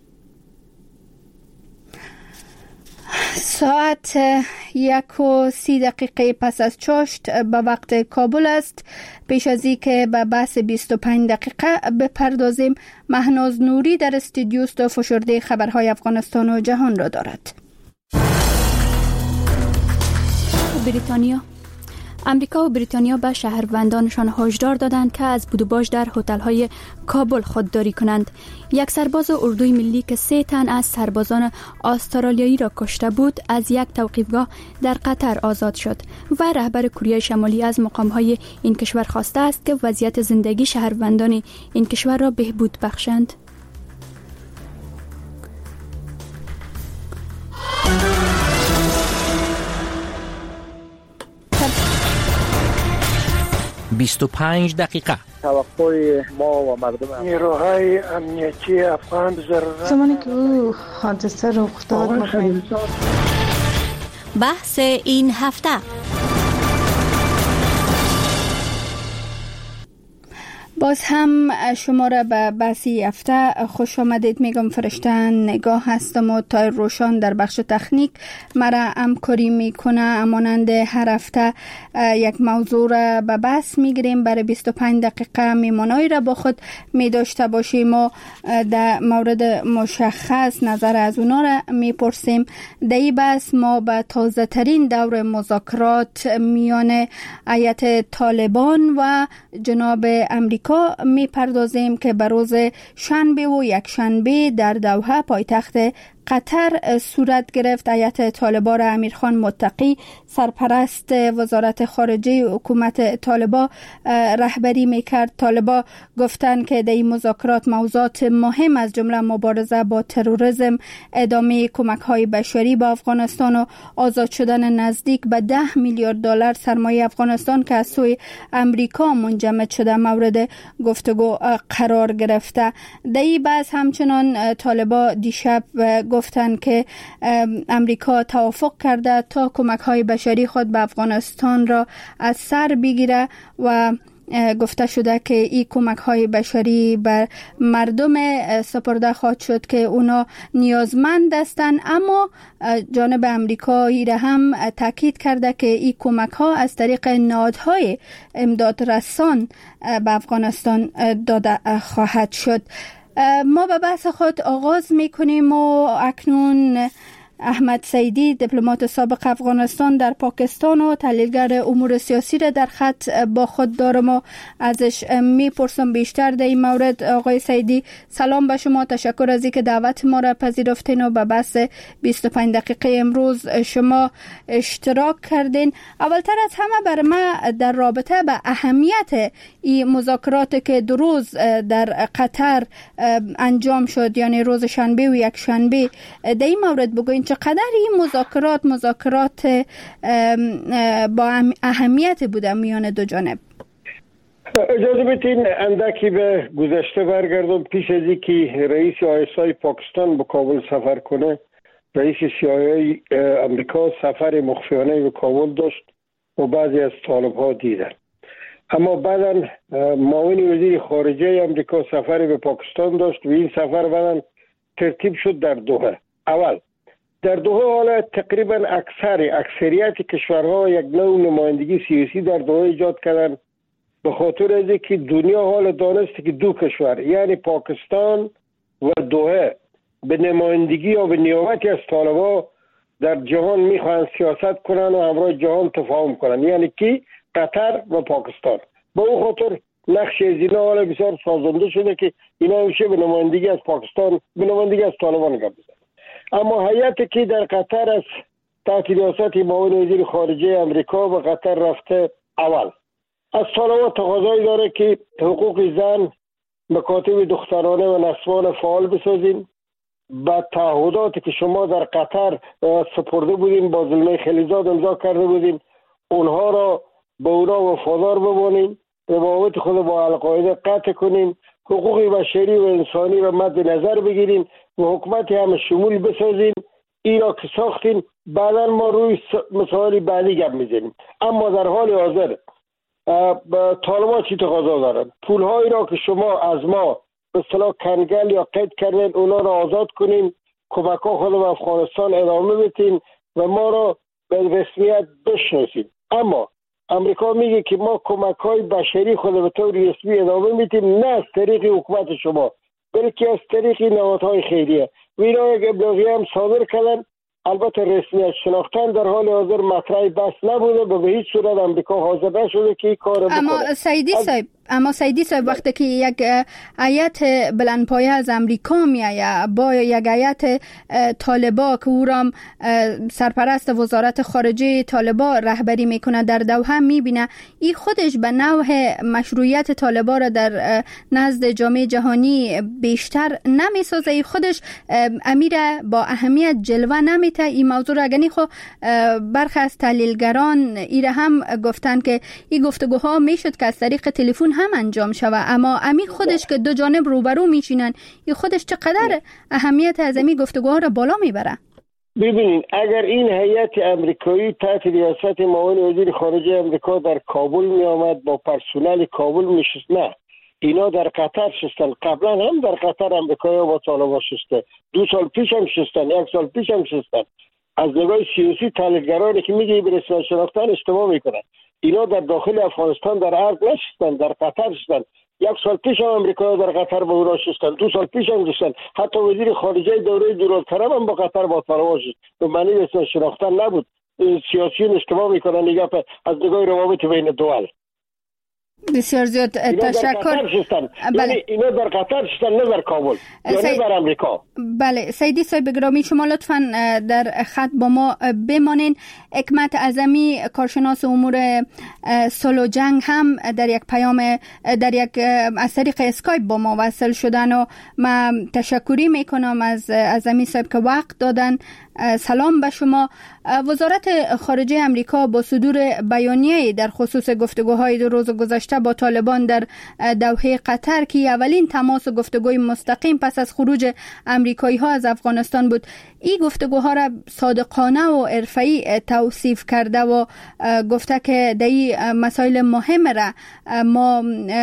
ساعت یک و سی دقیقه پس از چاشت به وقت کابل است. پیش از این که به بحث بیست و پنج دقیقه بپردازیم، مهناز نوری در استودیو است و فشرده خبرهای افغانستان و جهان را دارد. بریتانیا امریکا و بریتانیا به شهروندانشان هشدار دادند که از بود و باش در هتل‌های کابل خودداری کنند. یک سرباز اردوی ملی که سه تن از سربازان استرالیایی را کشته بود از یک توقیفگاه در قطر آزاد شد و رهبر کره شمالی از مقام‌های این کشور خواسته است که وضعیت زندگی شهروندان این کشور را بهبود بخشند. بیست و پنج دقیقه. توقع ما و مردم نیروهای امنیتی افغان ضرورت زمانی که او حادثه رخ داد. بحث این هفته. باز هم شما را به بحثی هفته خوش آمدید میگم. فرشته نگاه هستم و تایر روشان در بخش تکنیک مرا همکاری میکنه. امانند هر هفته یک موضوع را به بحث میگیریم. برای بیست و پنج دقیقه میمانایی را با خود میداشته باشیم و در مورد مشخص نظر از اونا را میپرسیم. در این بحث ما به تازه ترین دور مذاکرات میان هیئت طالبان و جناب امریکا می پردازیم که به روز شنبه و یک شنبه در دوحه پایتخت قطر صورت گرفت. هیئت طالبان را امیرخان متقی سرپرست وزارت خارجه حکومت طالبان رهبری میکرد. طالبان گفتند که در این مذاکرات موضوعات مهم از جمله مبارزه با تروریسم، ادامه کمک‌های بشری به افغانستان و آزاد شدن نزدیک به ده میلیارد دلار سرمایه افغانستان که از سوی امریکا منجمد شده مورد گفتگو قرار گرفته. در این بحث همچنان طالبان دیشب گفتند که امریکا توافق کرده تا کمک‌های بشری خود به افغانستان را از سر بگیره و گفته شده که این کمک‌های بشری بر مردم سپرده خواهد شد که اونا نیازمند هستند. اما جانب امریکا را هم تاکید کرده که این کمک‌ها از طریق نهادهای امداد رسان به افغانستان داده خواهد شد. ما به بحث خود آغاز میکنیم و اکنون احمد سیدی دیپلمات سابق افغانستان در پاکستان و تحلیلگر امور سیاسی را در خط با خود دارم و ازش میپرسم بیشتر در این مورد. آقای سیدی سلام به شما، تشکر از اینکه دعوت ما را پذیرفتین و به بحث بیست و پنج دقیقه امروز شما اشتراک کردین. اولتر از همه برای ما در رابطه به اهمیت این مذاکرات که دو روز در قطر انجام شد، یعنی روز شنبه و یک شنبه، در این مورد بگوین چقدر این مذاکرات مذاکرات با اهمیت بوده میان دو جانب؟ اجازه بدین اندکی به گذشته برگردم. پیش از اینکه رئیس آی اس آی پاکستان به کابل سفر کنه، رئیس سی آی ای امریکا سفر مخفیانه به کابل داشت و بعضی از طالب ها دیدن. اما بعدا معاون وزیر خارجه امریکا سفر به پاکستان داشت و این سفر بعدا ترتیب شد در دوحه. اول در دوحه حالا تقریبا اکثر اکثریت کشورها یک نوع نمایندگی سیاسی در دوحه ایجاد کردن، به خاطر از اینکه دنیا حال دانسته که دو کشور یعنی پاکستان و دوحه به نمایندگی یا به نیابتی از طالبا در جهان میخوان سیاست کنن و همراه جهان تفاهم کنن، یعنی که قطر و پاکستان. با اون خاطر نقش از اینا حالا بسیار سازنده شده که اینا همیشه به نمایندگی از پاکستان به نمایندگی از طالبان گپ بزنن. اما هیئتی که در قطر از تحت ریاست معاون وزیر خارجه امریکا به قطر رفته، اول از طالبان تقاضایی داره که حقوق زن، مکاتب دخترانه و نسوان فعال بسازین. با تعهداتی که شما در قطر سپرده بودین با زلمه خلیزاد امضا کرده بودین، اونها را به اونا وفادار بمانیم، روابط خود با القاعده قطع کنیم، حقوق بشری و انسانی را مد نظر بگیریم و حکومت هم شمول بسازیم. این را که ساختیم بعدا ما روی مسائل بعدی گپ میزنیم. اما در حال حاضر طالبان چی تقاضا دارن؟ پولهایی را که شما از ما به اصطلاح کنگل یا قید کردن اونا را آزاد کنین، کمک ها خود به افغانستان ادامه بدین و ما را به رسمیت بشناسید. اما امریکا میگه که ما کمک های بشری خود به طور رسمی ادامه میدیم، نه از طریق حکومت شما بلکه از طریق نهادهای خیریه. و اینا یک ابلاغیه هم صادر کردن، البته رسمیت شناختن در حال حاضر مطرح بحث نبوده و به هیچ صورت امریکا حاضر نشده که این کار بکنه. اما سیدی صاحب اما سیدی صاحب وقتی که یک هیئت بلندپایه از امریکا میآید با یک هیئت طالبا که او را سرپرست وزارت خارجه طالبا رهبری میکنه در دوحه، میبینه این خودش به نوع مشروعیت طالبا را در نزد جامعه جهانی بیشتر نمیسازه، این خودش امیر با اهمیت جلوه نمیته. این موضوع را اگنی خو برخی از تحلیلگران ایره هم گفتن که این گفتگوها میشد که از طریق تلفن هم انجام شوه، اما امی خودش که دو جانب روبرو میشینن، این خودش چقدر اهمیت از امی گفتگوها را بالا میبره. ببینین اگر این هیئت امریکایی تحت ریاست معاون وزیر خارجه امریکا در کابل می آمد با پرسنل کابل میشست، نه اینا در قطر شستن. قبلا هم در قطر امریکایی با طالبان شسته، دو سال پیش هم شستن، یک سال پیش هم شستن. از نگاه سیاسی تحلیلگرانی که میگه به رسمیت شناختن اشتباه میکنن. اینا در داخل افغانستان در ارگ نشستن، در قطر شستن. یک سال پیش هم امریکا در قطر با اورا شستن، دو سال پیش هم شستن. حتی وزیر خارجه دوره دورالطلب هم با قطر با طالبان شست. به معنی رسمیت شناختن نبود. سیاسیون اشتباه میکنن نگاه از نگاه روابط بین دول. بسیار زیاد تشکر. بله اینا در قطر شستن، نه در کابل یا نه در امریکا. بله سیدی صاحب گرامی، شما لطفاً در خط با ما بمانین. حکمت اعظمی کارشناس امور صلح و جنگ هم در یک پیام در یک از طریق اسکایپ با ما وصل شدن و من تشکری میکنم از اعظمی صاحب که وقت دادن. سلام به شما. وزارت خارجه امریکا با صدور بیانیه در خصوص گفتگوهای دو روز گذشته با طالبان در دوحه قطر که اولین تماس و گفتگوی مستقیم پس از خروج امریکایی ها از افغانستان بود، این گفتگوها را صادقانه و حرفه‌ای توصیف کرده و گفته که در این مسائل مهم را ما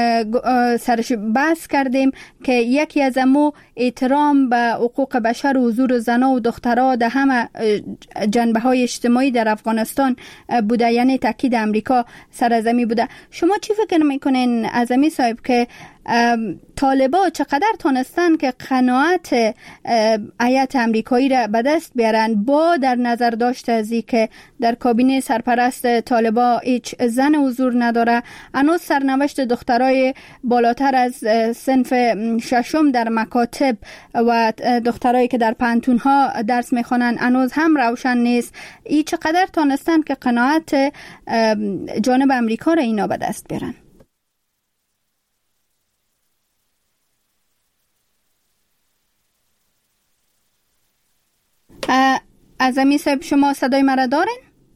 سرش بحث کردیم که یکی از امو احترام به حقوق بشر و حضور زنان و دخترها در همه جنبه های اجتماعی در افغانستان بوده، یعنی تاکید امریکا سرزمی بوده. شما چی فکر میکنین اعظمی صاحب که طالبا چقدر تونستن که قناعت هیئت امریکایی را به دست بیارن با در نظر داشته از این که در کابینه سرپرست طالبا هیچ زن حضور نداره، هنوز سرنوشت دخترای بالاتر از صنف ششم در مکاتب و دخترایی که در پانتون ها درس میخوانن هنوز هم روشن نیست. این چقدر تونستن که قناعت جانب امریکا را اینا به دست بیارن؟ اعظمی صاحب شما صدای مرا دارین؟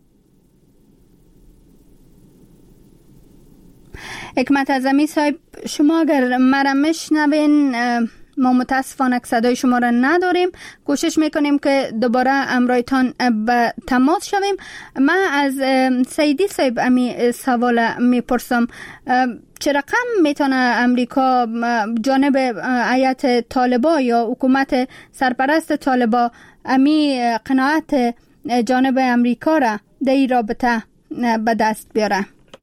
حکمت اعظمی صاحب شما اگر مرا میشنوین، ما متاسفانه صدای شما را نداریم. کوشش میکنیم که دوباره امرایتان به تماس شویم. من از سیدی صاحب امی سوال میپرسم، چه رقم میتونه امریکا جانب هیئت طالبا یا حکومت سرپرست طالبا امی قناعت جانب امریکا را در این رابطه به دست بیاره؟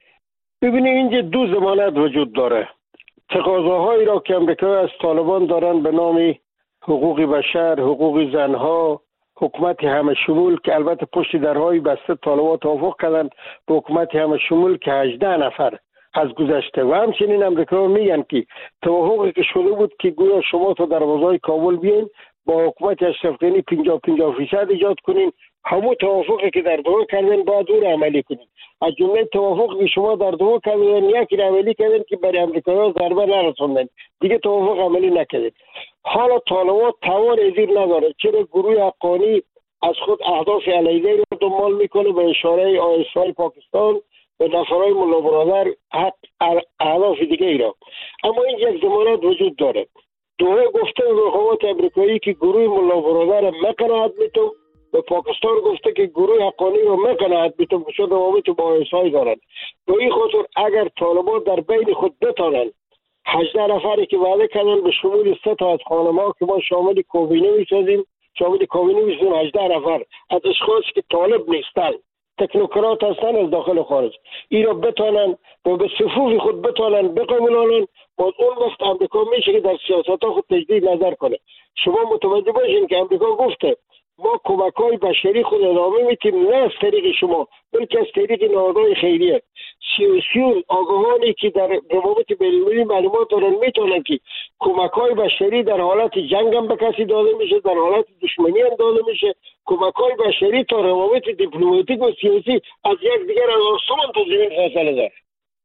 ببینید اینجا دو ضمانت وجود داره. تقاضاهایی را که امریکا از طالبان دارن به نام حقوق بشر، حقوق زنها، حکومت همه شمول که البته پشت درهای بسته طالبان توافق کردن به حکومت همه شمول که هجده نفر از گذشته و همچنین امریکا میگن که توافقی که شده بود که گویا شما تا دروازهای کابل بیاین با حکومت اشرف غنی پنجاه پنجاه فیصد ایجاد کنین، همون توافقی که در دوحه کردن باید اون عملی کنین. از جمله توافقی که شما در دوحه کردن یکی را عملی کردن که برای امریکایی‌ها ضربه نرسوندن، دیگه توافق عملی نکردن. حالا طالبان توان ازیر نداره، چرا گروه حقانی از خود اهداف علیحده را دنبال میکنه به اشاره آیسای پاکستان و نفرهای ملا برادر حق اهداف دیگه ای را. اما این یک ضمانت وجود داره. دوحه گفته به حکومت امریکایی که گروه ملا برادر مقناعت میتون، به پاکستان گفته که گروه حقانی رو مقناعت میتون که روابط با آیسای دارن. به این خاطر اگر طالبان در بین خود بتانن هجده نفری که وعده کردن به شمول سه تا از خانم‌ها که ما شامل کابینه میسازیم، شامل کابینه میسازیم هجده نفر از اشخاصی که طالب نیستن، تکنوکرات هستن از داخل و خارج، این را بتانن و به صفوف خود بتانن بقبولانن، باز اون وقت امریکا میشه که در سیاست ها خود تجدید نظر کنه. شما متوجه باشین که امریکا گفته ما کمک‌های بشری خود ادامه میتیم، نه از طریق شما بلکه از طریق نهادهای خیریه. سیاسیون آگاهانی که در روابط بین‌المللی معلومات دارن میتونن که کمک‌های بشری در حالت جنگ هم به کسی داده میشه، در حالت دشمنی هم داده میشه. کمک‌های بشری تا روابط دیپلماتیک و سیاسی از یک دیگر از آسمان تا زمین فاصله داره.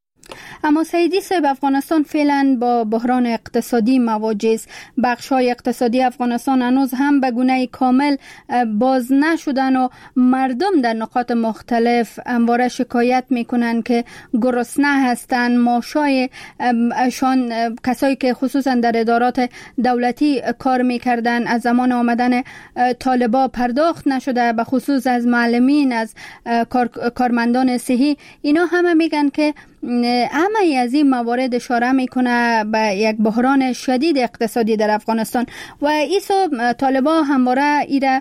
اما سیدی صاحب، افغانستان فعلا با بحران اقتصادی مواجه است. بخش‌های اقتصادی افغانستان هنوز هم به گونه کامل باز نشدن و مردم در نقاط مختلف همواره شکایت میکنن که گرسنه هستن. معاشای شان کسایی که خصوصا در ادارات دولتی کار میکردن از زمان آمدن طالبا پرداخت نشده، به خصوص از معلمین، از کار، کارمندان صحی. اینا همه میگن که همه از این موارد اشاره میکنه به یک بحران شدید اقتصادی در افغانستان و ایسو طالبا همواره ایره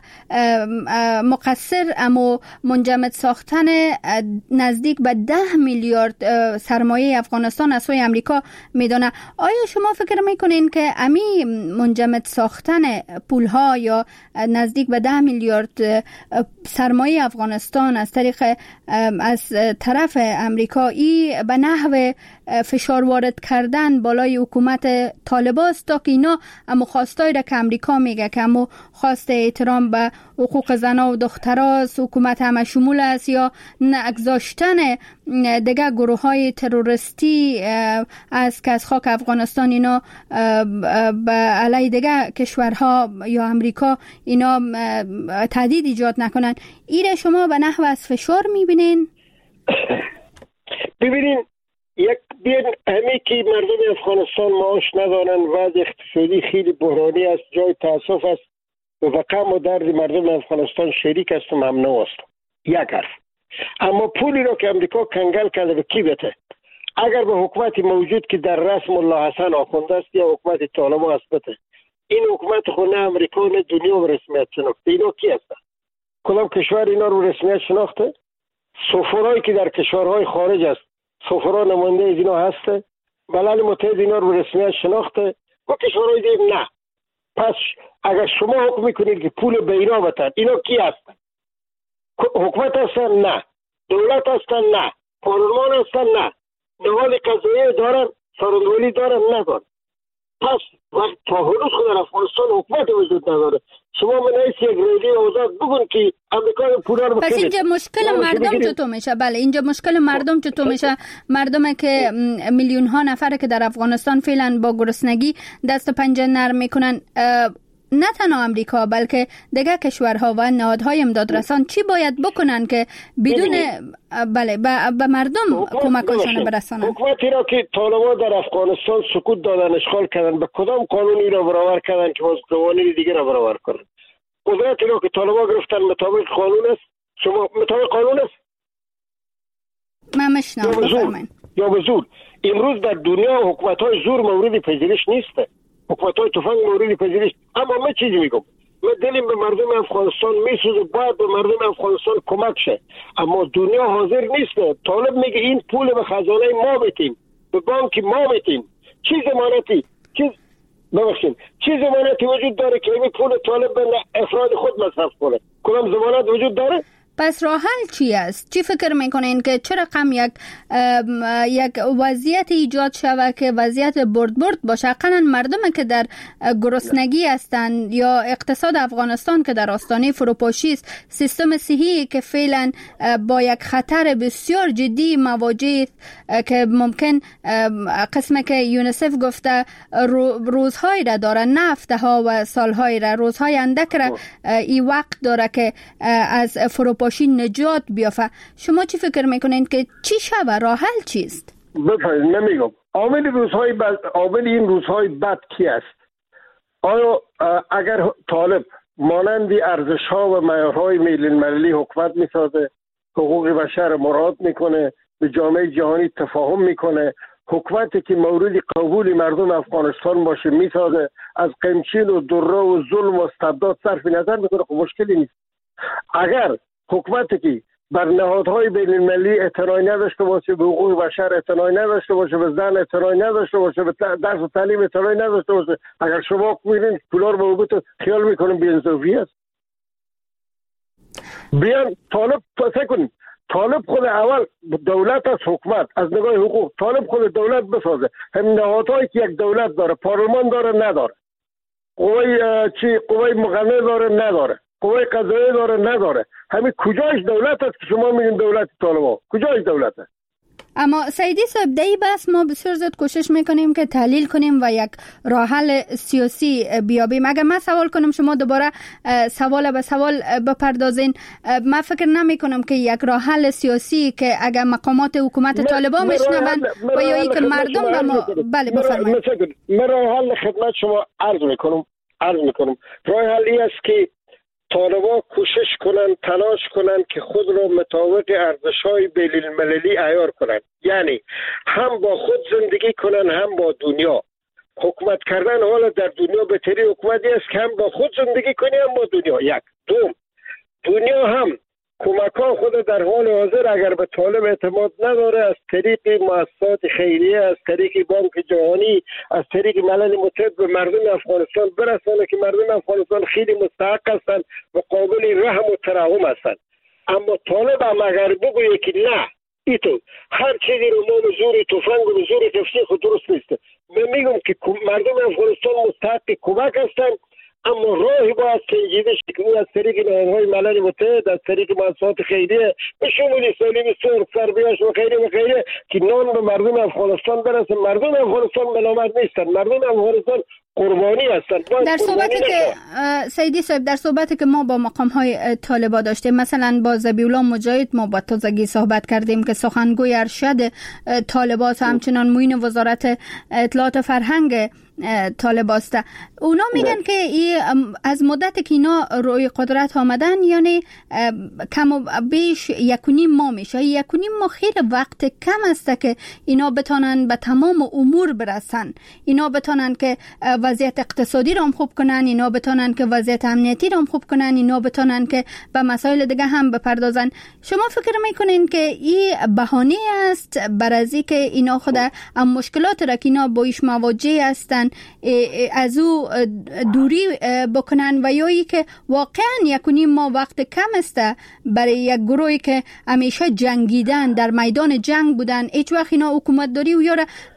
مقصر اما منجمد ساختن نزدیک به ده میلیارد سرمایه افغانستان از سوی امریکا میدونه. آیا شما فکر میکنین که امی منجمد ساختن پولها یا نزدیک به ده میلیارد سرمایه افغانستان از طریق از طرف امریکا ای به نحو فشار وارد کردن بالای حکومت طالباست تا که اینا اما خواستایی را که امریکا میگه که اما خواست احترام به حقوق زنها و دختراست، حکومت همه شمول است، یا نگذاشتن دیگه گروه های تروریستی از که از خاک افغانستان اینا به علیه دیگه کشورها یا امریکا اینا تهدید ایجاد نکنن. ایره شما به نحو از فشار میبینین؟ ببینین، یک بین همه که مردم افغانستان معاش ندارن، وضع اقتصادی خیلی بحرانی است، جای تاسف است و غم و درد مردم افغانستان شریک است و ممنوع است. یک حرف. اما پولی را که امریکا کنگل کرده به کی بده؟ اگر به حکومت موجود که در رسم الله حسن آخونده است یا حکومت طالبان است بده، این حکومت خود نه امریکا نه دنیا به رسمیت شناخته. اینا کی هستن؟ کدام کشور اینا رو رسمیت شناخته؟ سفرایی که در کشورهای خارج است، سفرا نماینده از اینا هسته؟ ملل متحد اینا رو رسمیت شناخته؟ و کشورهای دیگه نه. پس اگر شما حکم میکنید که پول به اینا بدن، اینا کی هستن؟ حکومت هستن؟ نه. دولت هستن؟ نه. پارلمان هستن؟ نه. نهاد قضاییه دارن؟ سرانولی دارن؟ ندارن. پس وقت تا هنوز خود در افغانستان حکومت وجود نداره. شما من ایسی یک ریلی آزاد بگون که امریکا پولا رو پس اینجا مشکل مردم چطور میشه؟ بله، اینجا مشکل مردم چطور میشه؟ مردم که میلیون ها نفره که در افغانستان فعلا با گرسنگی دست و پنجه نرم میکنن، نه تنها امریکا بلکه دیگر کشورها و نهادهای امدادرسان چی باید بکنن که بدون بله به مردم کمکشان برسانن؟ حکومتی را که طالبان در افغانستان سکوت دادن، اشغال کردن، به کدام قانونی را برابر کردن که باز قوانین دیگه را برابر کنن؟ قدرتی را که طالبان گرفتن مطابق قانون است؟ شما مطابق قانون است؟ من مشنم بفرمایید. یا به زور. امروز در دنیا حکومت‌های زور مورد پذیرش نیست، حکومت‌های تفنگ مورد پذیرش. اما من چیزی میگم، من دلم به مردم افغانستان میسوزه، باید به مردم افغانستان کمک شه، اما دنیا حاضر نیست. طالب میگه این پول به خزانه ما بدیم، به بانک ما بدیم. چی ضمانتی چی ببخشید چی ضمانتی وجود داره که این پول طالب به افراد خود مصرف کنه؟ کدام ضمانت وجود داره؟ پس راه حل چی است؟ چی فکر میکنین که چه رقم یک یک وضعیت ایجاد شود که وضعیت برد برد باشه؟ حقاً مردمی که در گرسنگی هستند یا اقتصاد افغانستان که در آستانه فروپاشی است، سیستم صحی که فعلا با یک خطر بسیار جدی مواجه که ممکن قسمی که یونیسف گفته روزهایی را داره، نه هفته‌ها و سالهایی را، روزهای اندک را این وقت داره که از فروپاشی نجات بیافته. شما چی فکر میکنین که چی شود؟ راه حل چیست؟ بفرمایید. نمیگم عامل روزهای بد، عامل این روزهای بد کی است؟ آیا اگر طالب مانند ارزش‌ها و معیارهای بین المللی حکومت میسازه، حقوق بشر مراعات میکنه، به جامعه جهانی تفاهم میکنه، حکومتی که مورد قبول مردم افغانستان باشه میسازه، از قمچین و دره و ظلم و استبداد صرف نظر میکنه، خب مشکلی نیست. اگر حکومتی که بر نهادهای بین المللی اعتنایی نداشته باشه، به حقوق بشر اعتنایی نداشته باشه، به زن اعتنایی نداشته باشه، به درس و تعلیم اعتنایی نداشته باشه، اگر شما میرین پولار به حقوقت خیال میکنم بی‌انصافی است. بیان طالب فکر کنید، طالب خود اول دولت از حکومت از نگاه حقوق، طالب خود دولت بسازه. هم نهادهایی که یک دولت داره، پارلمان داره نداره، قوای چی قوای مقننه داره نداره، قوای قضاییه داره نداره، همین کجایش دولت است که شما میگین دولت طالبان؟ کجایش دولت است؟ اما سیدی صاحب، دی بس ما بسیار زیاد کوشش میکنیم که تحلیل کنیم و یک راه حل سیاسی بیابیم. اگر من سوال کنم شما دوباره سوال به سوال بپردازین، من فکر نمی کنم که یک راه حل سیاسی که اگر مقامات حکومت طالبان بشنون و یا ای که مردم را ما... بله بفرمایید. من راه حل خدمت شما عرض میکنم عرض میکنم راه حلی است که طالبان کوشش کنن، تلاش کنن که خود را مطابق ارزش‌های بین المللی عیار کنن، یعنی هم با خود زندگی کنن هم با دنیا. حکومت کردن حالا در دنیا بهتری حکومتی است که هم با خود زندگی کنی هم با دنیا. یک دوم، دنیا هم کمک‌ها خود در حال حاضر اگر به طالب اعتماد نداره، از طریق مؤسسات خیریه، از طریق بانک جهانی، از طریق ملل متحد به مردم افغانستان برسانه که مردم افغانستان خیلی مستحق هستند و قابل رحم و ترحم هستند. اما طالب هم اگر بگویه که نه ایتو هر چیزی رو ما به زور تفنگ و به زور تفسیق خود درست نیست، من میگم که مردم افغانستان مستحق کمک هستند، اما راهی باید سنجیده شد که او از طریق نهادهای ملل متحد، از طریق مؤسسات خیریه به شمول سالیم سرخ سربیاش و خیریه و خیریه که نان به مردم افغانستان برسه. مردم افغانستان ملامت نیستن، مردم افغانستان قربانی هستن. در صحبتی که سیدی صاحب، در صحبتی که ما با مقام های طالبان داشتیم، مثلا با ذبیح‌الله مجاهد ما با تازگی صحبت کردیم که سخنگوی ارشد طالبان و همچنان معین وزارت اطلاعات و فرهنگ طالبان است. اونا میگن که ای از مدت که اینا روی قدرت آمدن، یعنی کم و بیش یک و نیم ماه میشه. یک و نیم ماه خیلی وقت کم است که اینا بتونن به تمام امور برسن، اینا بتونن که وضعیت اقتصادی رو هم خوب کنن، اینا بتونن که وضعیت امنیتی رو هم خوب کنن، اینا بتونن که به مسائل دیگه هم بپردازن. شما فکر میکنین که این بهانه است برای اینکه اینا خود هم مشکلات را که اینا با ایش مواجه هستن از او دوری بکنن و یا ای که واقعا یک و نیم ماه وقت کم است برای یک گروهی که همیشه جنگیدن، در میدان جنگ بودن، هیچ وقت اینا حکومت داری و یا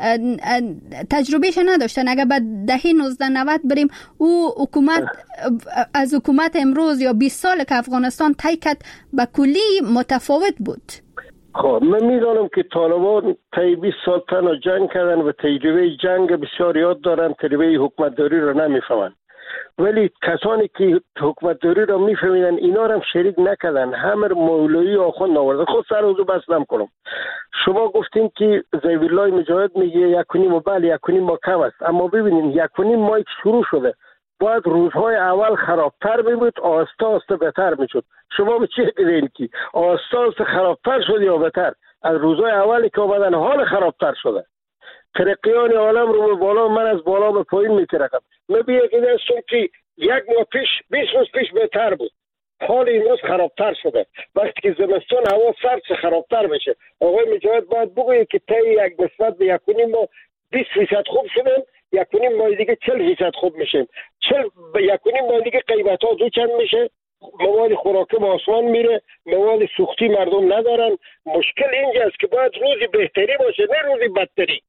تجربهش نداشتن. اگر بعد دهه نوزده نود بریم، او حکومت از حکومت امروز یا بیست سال که افغانستان طی کرد به کلی متفاوت بود. خب من میدانم که طالبان طی بیست سال تنها جنگ کردن و تجربه جنگ بسیار یاد دارن، تجربه حکومت داری رو نمیفهمن. ولی کسانی که حکومتداری را میفهمیدن اینا را هم شریک نکردن، همه مولوی آخوند آورده. خود سر روزو بس نمی‌کنم. شما گفتین که ضیاءالله مجاهد میگه یک و نیم و بله یک و نیم ما کم است، اما ببینین یک و نیم ماه که شروع شده باید روزهای اول خرابتر میبود، آسته آسته بهتر میشد. شما به چی دیدین که آسته آسته خرابتر شد یا بهتر؟ از روزهای اولی که آمدن حال خرابتر شده. ترقیان عالم رو به بالا، من از بالا به پایین میترقم. من بیاید هستم که یک ماه پیش بیست روز پیش بهتر بود، حال این روز خرابتر شده. وقتی که زمستان هوا سرد خرابتر بشه، آقای مجاهد باید بگوید که تا یک نسبت به یک و نیم ماه بیست فیصد خوب شدن، یک و نیم ماه دیگه چهل فیصد خوب میشیم. چهل به یک و نیم ماه دیگه قیمت ها دو چند میشه، مواد خوراکی به آسمان میره، مواد سوختی مردم ندارن. مشکل اینجاست که باید روزی بهتری باشه نه روزی بدتری.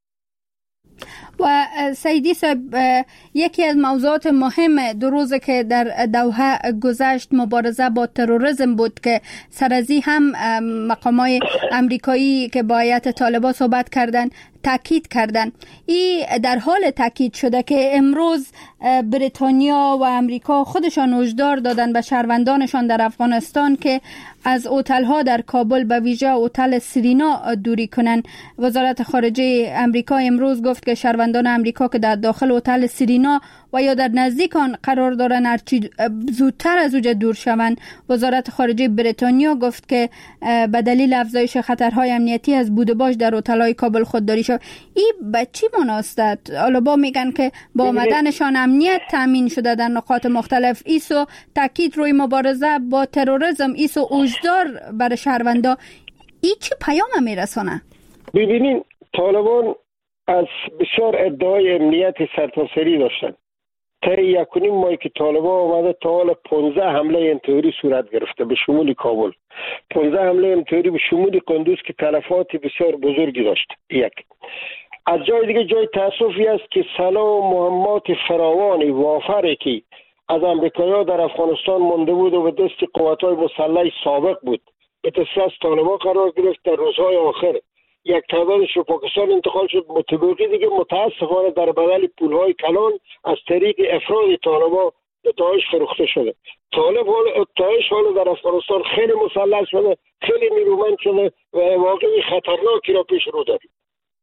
و سیدی صاحب، یکی از موضوعات مهم دو روزه که در دوحه گذشت مبارزه با تروریسم بود که سرازی هم مقامای امریکایی که با هیئت طالبان صحبت کردن تاکید کردن. این در حال تاکید شده که امروز بریتانیا و امریکا خودشان هشدار دادن به شهروندانشان در افغانستان که از هتل‌ها در کابل به ویژه هتل سرینا دوری کنن. وزارت خارجه امریکا امروز گفت که شهروندان امریکا که در داخل هتل سرینا و یا در نزدیک آن قرار دارن هرچی زودتر از اوجه دور شوند. وزارت خارجه بریتانیا گفت که به دلیل افزایش خطرهای امنیتی از بود و باش در هتل‌های کابل خودداری شد. این به چی مناسبت؟ حالا با میگن که با آمدنشان امنیت تامین شده در نقاط مختلف. ایسو تاکید روی مبارزه با تروریسم، ایسو هشدار برای شهروندا، این چه پیام میرسونه؟ ببینین طالبان از بسیار ادعای امنیت سرتاسری داشتن. تا یک و نیم ماهی که طالبان آمده تا حالا پانزده حمله انتحاری صورت گرفته به شمول کابل، پانزده حمله انتحاری به شمول قندوز که تلفات بسیار بزرگی داشت. یک از جای دیگه جای تاسفی است که سلاح و مهمات فراوانی وافری که از امریکایی‌ها در افغانستان مانده بود و به دست قوت‌های مسلح سابق بود به دست طالبان قرار گرفت. در روزهای آخر یک تعدادش به پاکستان انتقال شد. متبقی دیگه متاسفانه در بدل پولهای کلان از طریق افراد طالبان به داعش فروخته شده. طالب حال داعش حال در افغانستان خیلی مسلح شده، خیلی نیرومند شده و واقعی خطرناکی را پیش رو داریم.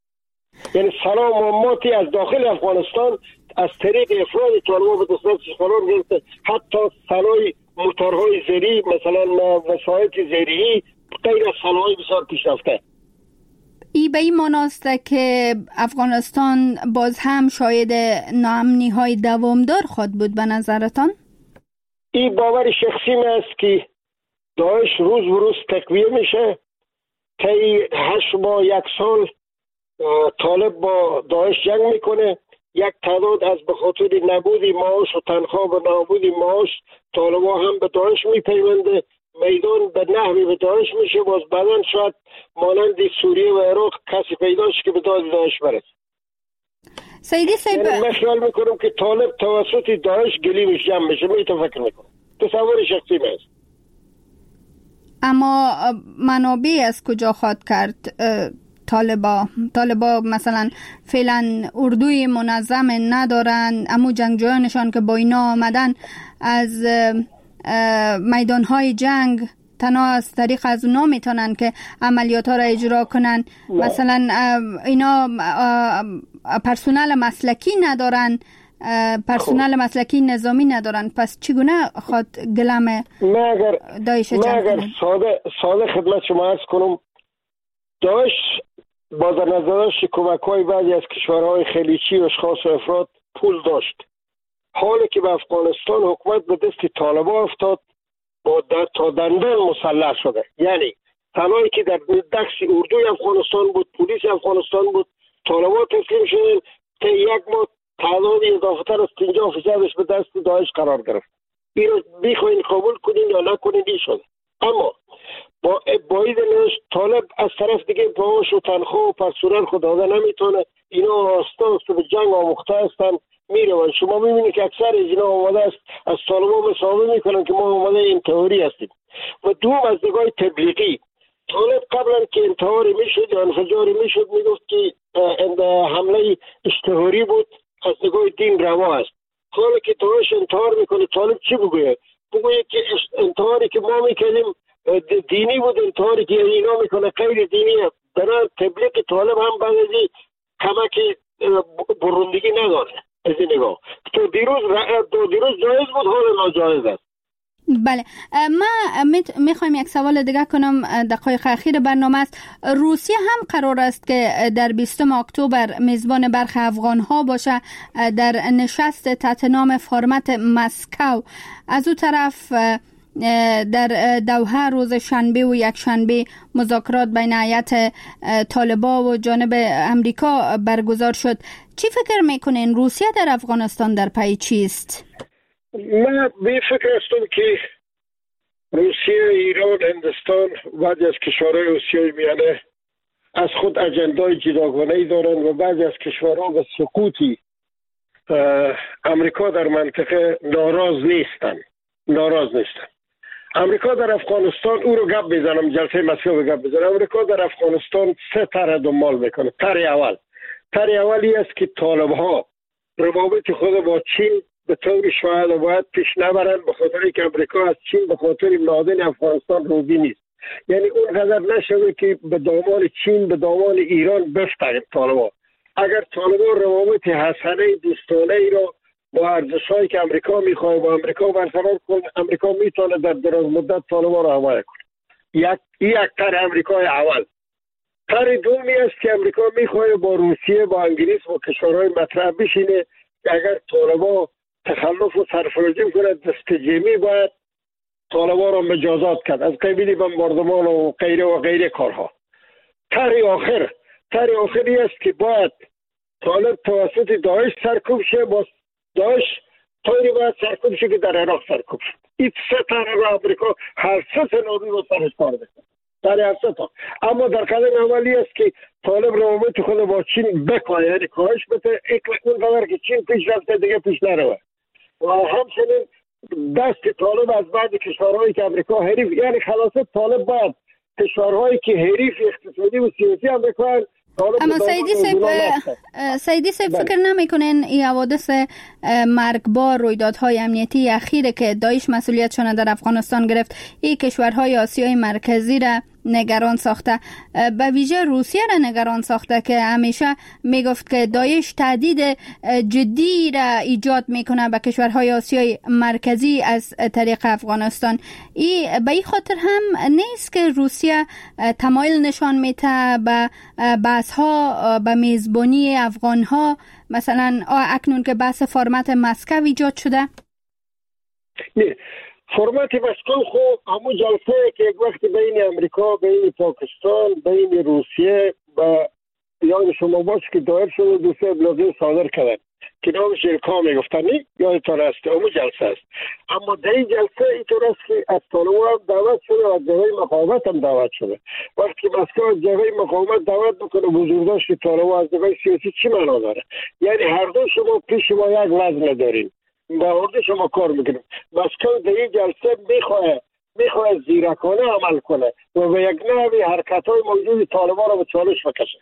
یعنی سلاح مهماتی از داخل افغانستان از طریق افراد طالبان به دستش قرار گرفته. حتی سلاح موتورهای زیری، مثلا وسایط زیری، غیر از سلاح‌های بسیار پیشرفته. ای به این مناسبت که افغانستان باز هم شاید ناامنی های دوامدار خود بود به نظرتان؟ این باور شخصی من است که داعش روز به روز تقویه میشه. طی هشت ماه یک سال طالب با داعش جنگ میکنه. یک تعداد از به خاطر نبود معاش و تنخواه و نابود معاش طالبان هم به داعش میپیونده. میدان به نحوی به داعش میشه. باز بعدن شاید مانند سوریه و عراق کسی پیداش که به داد داعش برسه. سیدی صاحب، یعنی من خیال میکنم که طالب توسط داعش گلیمش جمع میشه. من تو فکر میکنم، تصور شخصی من است. اما منابع از کجا خواد کرد طالبا؟ طالبا مثلا فعلا اردوی منظم ندارن، اما جنگجویانشان که با اینا آمدن از میدانهای جنگ تنها از طریق از اونا میتونن که عملیات ها را اجرا کنن. نه. مثلا اینا پرسونل مسلکی ندارن، پرسونل مسلکی نظامی ندارن، پس چگونه خود گلم داعش جنگ کنن؟ اگر ساده, ساده خدمت شما عرض کنم، داعش با در نظرش کمک های بعضی از کشورهای خلیجی و اشخاص و افراد پول داشت. حالی که به افغانستان حکومت به دست طالبان افتاد با در تا دندان مسلح شده. یعنی تنهایی که در دست اردوی افغانستان بود، پلیس افغانستان بود، طالبان تسلیم شدن. تا یک ماه تعداد اضافه تر از پنجاه فیصدش به دست داعش قرار گرفت. این رو بخواین قبول کنین یا نکنین این شده. اما با باید طالب از طرف دیگه باش و تنخواه و پرسونل خود داده نمیتونه. اینا آسته آسته به جنگ آموخته هستن میروند. شما میبینید که اکثر از اینا آمده است از طالبان مصاحبه میکنن که ما آمده انتحاری هستیم. و دوم از نگاه تبلیغی، طالب قبلا که انتحاری میشد یا انفجاری میشد میگفت که حمله اشتهاری بود، از نگاه دین روا است. حالا که داعش انتحار میکنه طالب چی بگوید؟ بگوید که انتحاری که ما میکنیم دینی بود، انتحاری که اینا میکنه غیر دینیه. برای تبلیغ طالب هم بعد از این کمک بروندگی نداره. از این نگاه تو دیروز تو دیروز جایز بود، حالا ناجایز است. بله، ما میخوایم یک سوال دیگه کنم. دقایق اخیر برنامه است. روسیه هم قرار است که در بیستم اکتبر میزبان برخی افغان ها باشه در نشست تحت نام فرمت مسکو. از او طرف در دوحه روز شنبه و یک شنبه مذاکرات بین هیئت طالبان و جانب امریکا برگزار شد. چی فکر میکنین روسیه در افغانستان در پی چیست؟ من به فکر هستم که روسیه، ایران، هندوستان بعضی از کشورهای آسیای میانه از خود اجندای جداگانه‌ای دارند و بعضی از کشورها به سقوطی امریکا در منطقه ناراض نیستند. ناراض نیستند. امریکا در افغانستان، او رو گپ بزنم، جلسه مسکو رو گپ بزنم. امریکا در افغانستان سه طرح دنبال میکنه. طرح اول طرح اولی است که طالب‌ها روابط خود با چین به طور شاید باید پیش نبرند، به خاطر که امریکا از چین به خاطر معادن افغانستان روزی نیست. یعنی اونقدر نشده که به دامان چین به دامان ایران بفتند طالب‌ها. اگر طالب‌ها روابط حسنه دوستانه ای را با ارزش‌هایی که امریکا می‌خواد با امریکا برقرار کنه، امریکا میتونه در دراز مدت طالب‌ها را حمایت کنه. یک یک طرح امریکای اول. طرح دومی است که امریکا می‌خواد با روسیه، با انگلیس و کشورهای مطرح بشینه که اگر طالب‌ها تخلف و سرفرازی کنه، دست جمعی باید طالب‌ها را مجازات کرد از قبیل بمباردمان و غیره و غیره کارها. طرح آخر طرح آخری است که باید طالب توسط داعش سرکوب شه، با داعش طوری باید سرکوب شه که در عراق سرکوب شد. این سه طرح را امریکا هر سه سناریو رو سرش کار بکنه. در هر سه تا. اما در قدم اولی است که طالب روابط خود با چین بکنه، یعنی کاهش بده اون قدر که چین پیش رفته دیگه پیش نروه. و همچنین دست طالب از بعض کشورهایی که امریکا حریف، یعنی خلاصه طالب باید کشورهایی که حریف اقتصادی و سیاسی امریکا. اما سیدی سیب سیدی سیب فکر نمی کنین این حوادث مرگبار رویدادهای امنیتی اخیره که داعش مسئولیتشان در افغانستان گرفت این کشورهای آسیای مرکزی را نگران ساخته، به ویژه روسیه را نگران ساخته که همیشه میگفت که داعش تهدید جدی را ایجاد میکنه به کشورهای آسیای مرکزی از طریق افغانستان. ای به این خاطر هم نیست که روسیه تمایل نشان میده به بحث ها به میزبانی افغان ها، مثلا اکنون که بحث فرمت مسکو ایجاد شده؟ نه، فرمت مسکو خب همون جلسه که یک وقت بین امریکا، بین پاکستان، بین روسیه و یاد شما باشه که دایر شده دو سه ابلاغی صادر کردن که نامش ایرکا میگفتن، یادتان است همون جلسه است. اما در این جلسه اینطور است که از طالبان هم دعوت شده و از جبهه مقاومت هم دعوت شده. وقتی مسکو از جبهه مقاومت دعوت میکنه بزرگداشت که طالبان از جبهه سیاسی چی معنا داره؟ یعنی هر دو شما پیش ما یک وزن دارین، با ارده شما کار میکنیم. مسکو در این جلسه میخواه میخواه زیرکانه عمل کنه و به یک نحوی حرکت های موجود طالبان را به چالش بکشه.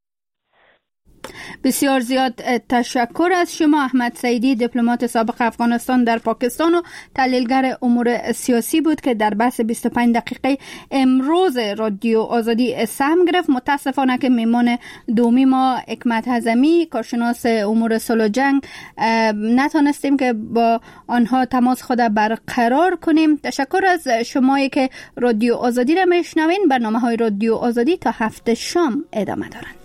بسیار زیاد تشکر از شما احمد سیدی، دیپلمات سابق افغانستان در پاکستان و تحلیلگر امور سیاسی بود که در بحث بیست و پنج دقیقه امروز رادیو آزادی سهم گرفت. متاسفانه که میمان دومی ما حکمت حزمی، کارشناس امور صلح و جنگ، نتونستیم که با آنها تماس خود برقرار کنیم. تشکر از شمایی که رادیو آزادی را میشنوین. برنامه های رادیو آزادی تا هفته شام ادامه دارند.